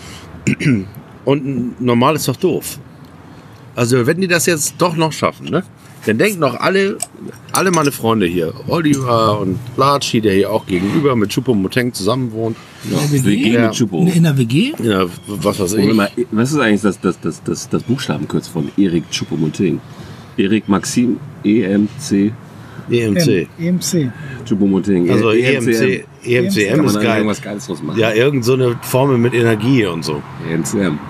Und normal ist doch doof. Also wenn die das jetzt doch noch schaffen, ne? Dann denken doch alle, alle meine Freunde hier, Oliver und Latschi, der hier auch gegenüber mit Choupo-Moting zusammen wohnt. Ja, W G? wir gehen Ja. mit Chupo. In, in der W G? Ja, was weiß Moment ich. mal, was ist eigentlich das, das, das, das, das Buchstabenkürzel von Erik Choupo-Moting? Erik Maxim E M C E M C. E M C. Choupo-Moting. Also E M C, E M C Kann M man ist da geil. irgendwas Geiles draus machen? Ja, irgend so eine Formel mit Energie und so. E M C M.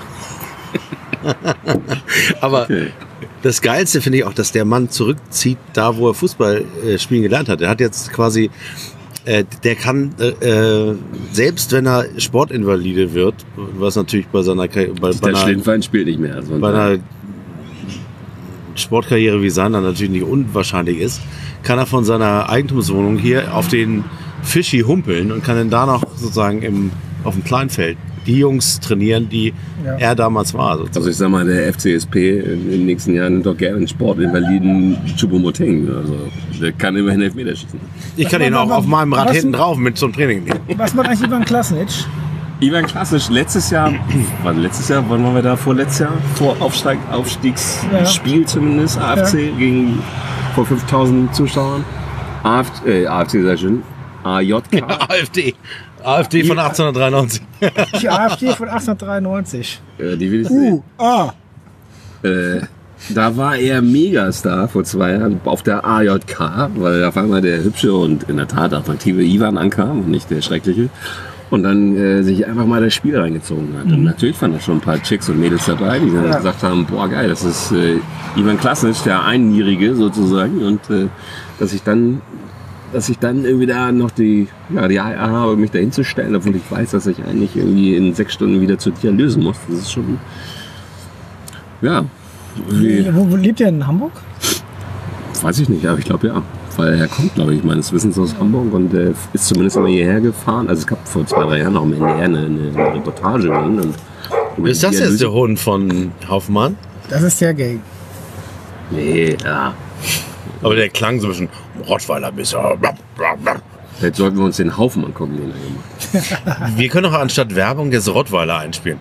Aber Okay. das Geilste finde ich auch, dass der Mann zurückzieht, da wo er Fußball äh, spielen gelernt hat. Er hat jetzt quasi, äh, der kann, äh, äh, selbst wenn er Sportinvalide wird, was natürlich bei seiner, Karri- bei, bei, Der einer, Schlindwein spielt nicht mehr. Also bei einer Sportkarriere wie seiner natürlich nicht unwahrscheinlich ist, kann er von seiner Eigentumswohnung hier auf den Fischi humpeln und kann dann da noch sozusagen im, auf dem Kleinfeld die Jungs trainieren, die Ja. er damals war. Sozusagen. Also ich sag mal, der F C S P in den nächsten Jahren nimmt doch gerne einen Sportinvaliden Choupo-Moting. Also der kann immerhin Elfmeter schießen. Ich kann Was- ihn auch was- auf meinem Rad was- hinten drauf mit zum Training nehmen. Was macht eigentlich Ivan Klasnic? Ivan Klassisch, letztes Jahr, wann letztes Jahr, wann waren wir da? Vorletztes Jahr? Vor Aufsteig, Aufstiegsspiel Ja. zumindest, A F C gegen vor fünftausend Zuschauern. A F D, äh, A F D sag ich schon, A J K. AfD. AfD von achtzehnhundertdreiundneunzig. Die AfD von achtzehnhundertdreiundneunzig. Äh, die will ich Uh, sehen. ah. Äh, da war er Megastar vor zwei Jahren auf der A J K, weil auf einmal der hübsche und in der Tat attraktive Ivan ankam und nicht der schreckliche. Und dann äh, sich einfach mal das Spiel reingezogen hat. Und natürlich fanden da schon ein paar Chicks und Mädels dabei, die dann Ja. gesagt haben, boah geil, das ist äh, Ivan Klasnic, der Einnierige sozusagen. Und äh, dass ich dann dass ich dann irgendwie da noch die, ja, die Eier habe, mich da hinzustellen, obwohl ich weiß, dass ich eigentlich irgendwie in sechs Stunden wieder zur Dialyse muss. Das ist schon, ja, wie, Wo, wo lebt ihr in Hamburg? weiß ich nicht, aber ich glaube ja. Weil er kommt, glaube ich, meines Wissens aus Hamburg und äh, ist zumindest mal hierher gefahren. Also es gab vor zwei, drei Jahren auch im N D R eine, eine, eine Reportage. Und, und Ist das jetzt der Hund von Hoffmann? Das ist sehr gay. Nee, ja. Aber der klang so ein bisschen Rottweiler bis. Vielleicht sollten wir uns den Haufen angucken, den er gemacht hat. Wir können doch anstatt Werbung jetzt Rottweiler einspielen.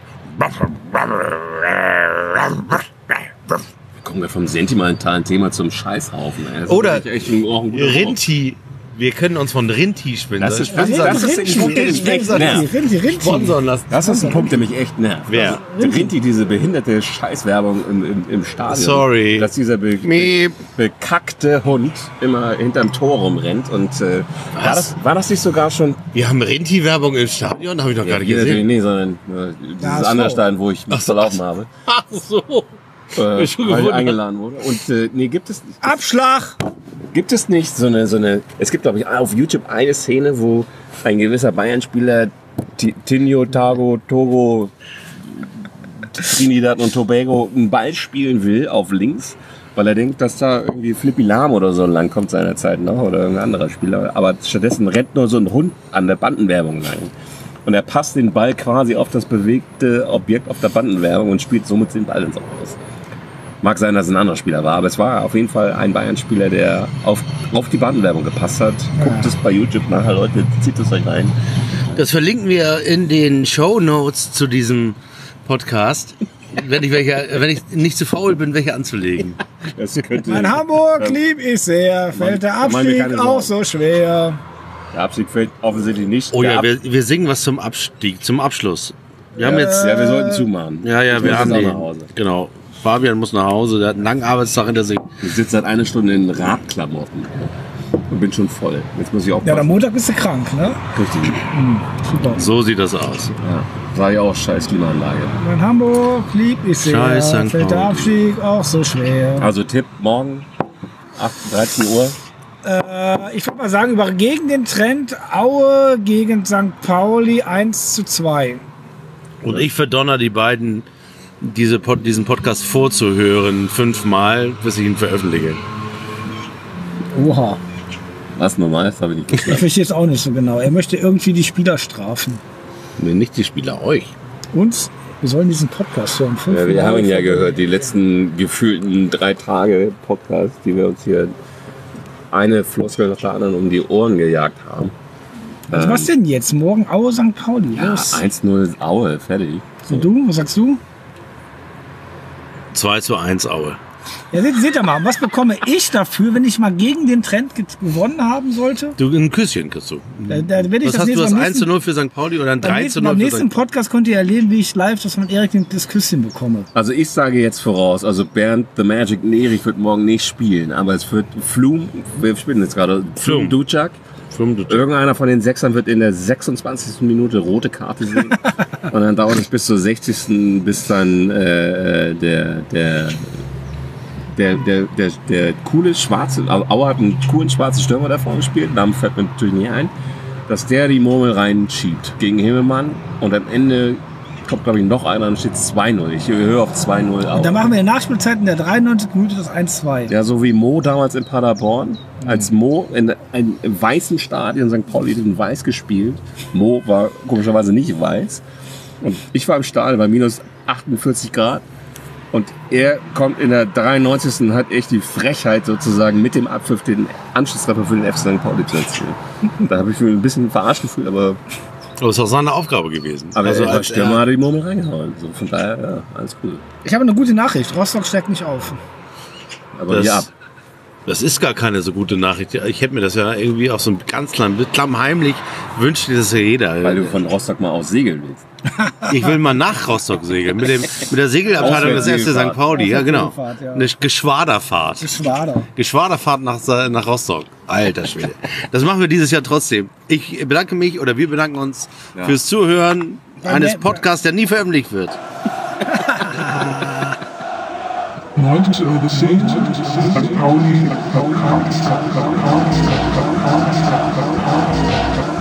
Kommen wir vom sentimentalen Thema zum Scheißhaufen. Ey. Das Oder ist echt ein, auch ein guter Wort. Rinti. Wir können uns von Rinti spenden. Das ist, Ja, das ist, das ist, Rinti, ein Punkt, der mich Rinti, echt Rinti, nervt. Rinti, Rinti. sponsern lassen. Das ist ein Punkt, der mich echt nervt. Wer? Also, Rinti, diese behinderte Scheißwerbung im, im, im Stadion. Sorry. Dass dieser be Miep. bekackte Hund immer hinterm Tor rumrennt. Und äh, war, das, war das nicht sogar schon... Wir haben Rinti-Werbung im Stadion, habe ich noch Ja, gerade hier natürlich gesehen. nicht, sondern äh, dieses Ja, so. andere Stadion, wo ich mich verlaufen habe. Ach so. Äh, schon weil ich gewundert. eingeladen wurde. Und äh, nee, gibt es nicht. Abschlag! Gibt es nicht so eine, so eine, es gibt glaube ich auf YouTube eine Szene, wo ein gewisser Bayern-Spieler Ti- Tinho, Tago, Togo, Trinidad und Tobago einen Ball spielen will auf links, weil er denkt, dass da irgendwie Flippy Lahm oder so langkommt seinerzeit noch oder irgendein anderer Spieler. Aber stattdessen rennt nur so ein Hund an der Bandenwerbung lang. Und er passt den Ball quasi auf das bewegte Objekt auf der Bandenwerbung und spielt somit den Ball ins Aus. Mag sein, dass es ein anderer Spieler war, aber es war auf jeden Fall ein Bayern-Spieler, der auf, auf die Bandenwerbung gepasst hat. Guckt es bei YouTube nachher, Leute, zieht es euch rein. Das verlinken wir in den Shownotes zu diesem Podcast. Wenn ich, welche, wenn ich nicht zu faul bin, welche anzulegen. Das könnte, In Hamburg lieb ich sehr, fällt der Mann, machen wir Abstieg keine auch Sorgen. so schwer. Der Abstieg fällt offensichtlich nicht. Oh Der ja, Ab- wir, wir singen was zum Abstieg, zum Abschluss. Wir haben jetzt. ja, wir sollten zumachen. Ja, ja, Ich wir muss haben jetzt auch die. nach Hause. Genau. Fabian muss nach Hause, der hat einen langen Arbeitstag hinter sich. Ich sitze seit einer Stunde in Radklamotten und bin schon voll. Jetzt muss ich auch Ja, am Montag bist du krank, ne? Richtig. Super. So sieht das aus. Ja. War ja auch scheiß Klimaanlage. In Hamburg lieb ich sehr, Scheiß Sankt fällt der Pauli. Abstieg auch so schwer. Also Tipp, morgen acht, dreizehn Uhr. Äh, ich würde mal sagen, über gegen den Trend Aue gegen Sankt Pauli eins zu zwei. Und ich verdonner die beiden, diese Pod, diesen Podcast vorzuhören, fünfmal, bis ich ihn veröffentliche. Oha. Was normal ist, habe ich nicht Ich verstanden. verstehe es auch nicht so genau. Er möchte irgendwie die Spieler strafen. Nee, nicht die Spieler, euch. Uns? Wir sollen diesen Podcast hören. Fünf Ja, wir Jahre haben ihn ja vor- gehört, die letzten gefühlten drei Tage Podcast, die wir uns hier eine Floskel nach der anderen um die Ohren gejagt haben. Also was denn jetzt? Morgen Aue Sankt Pauli. Ja, Los. eins null Aue, fertig. Und du? Was sagst du? zwei zu eins Aue. Ja, seht, seht ihr mal, was bekomme ich dafür, wenn ich mal gegen den Trend ge- gewonnen haben sollte? Du, ein Küsschen kriegst du. Da, da werde ich Was das hast du, nächste das beim eins zu nächsten, null für Sankt Pauli oder ein beim drei zu nächsten, null beim für nächsten Sankt Podcast könnt ihr erleben, wie ich live das von Erik den- das Küsschen bekomme. Also ich sage jetzt voraus, also Bernd The Magic Nerich wird morgen nicht spielen, aber es wird Flum, wir spielen jetzt gerade Flum Flum. Ducak. Pauli? Irgendeiner von den Sechsern wird in der sechsundzwanzigsten Minute rote Karte sehen. Und dann dauert es bis zur sechzigsten bis dann äh, der, der, der, der, der, der coole schwarze, also Auer hat einen coolen schwarzen Stürmer da vorne gespielt, Namen fällt mir natürlich nicht ein, dass der die Murmel reinschiebt gegen Himmelmann und am Ende kommt, glaube ich, noch einer und steht zwei null. Ich höre auf zwei null Auer. Da machen wir in der Nachspielzeit in der dreiundneunzigsten Minute das eins zwei. Ja, so wie Mo damals in Paderborn. Als Mo in einem weißen Stadion Sankt Pauli in weiß gespielt. Mo war komischerweise nicht weiß. Und ich war im Stadion bei minus achtundvierzig Grad. Und er kommt in der dreiundneunzigsten und hat echt die Frechheit sozusagen mit dem Abpfiff den Anschlusstreffer für den F C Sankt Pauli zu erzielen. Da habe ich mich ein bisschen verarscht gefühlt, aber, Aber es ist auch seine Aufgabe gewesen. aber also er als Stürmer er, hat die Murmel reingehauen. So, von daher, ja, alles cool. Ich habe eine gute Nachricht. Rostock steigt nicht auf. Aber Das- ja, ab. Das ist gar keine so gute Nachricht. Ich hätte mir das ja irgendwie auf so einem ganz kleinen, klammheimlich wünscht dir das ja jeder. Weil du von Rostock mal aus segeln willst. Ich will mal nach Rostock segeln. Mit, dem, mit der Segelabteilung des ersten Sankt Pauli. Ja, genau. Ja. Eine Geschwaderfahrt. Geschwader. Geschwaderfahrt nach, nach Rostock. Alter Schwede. Das machen wir dieses Jahr trotzdem. Ich bedanke mich oder wir bedanken uns Ja. fürs Zuhören eines Podcasts, der nie veröffentlicht wird. neunzig Euro zehn, Sankt Pauli, Podcast.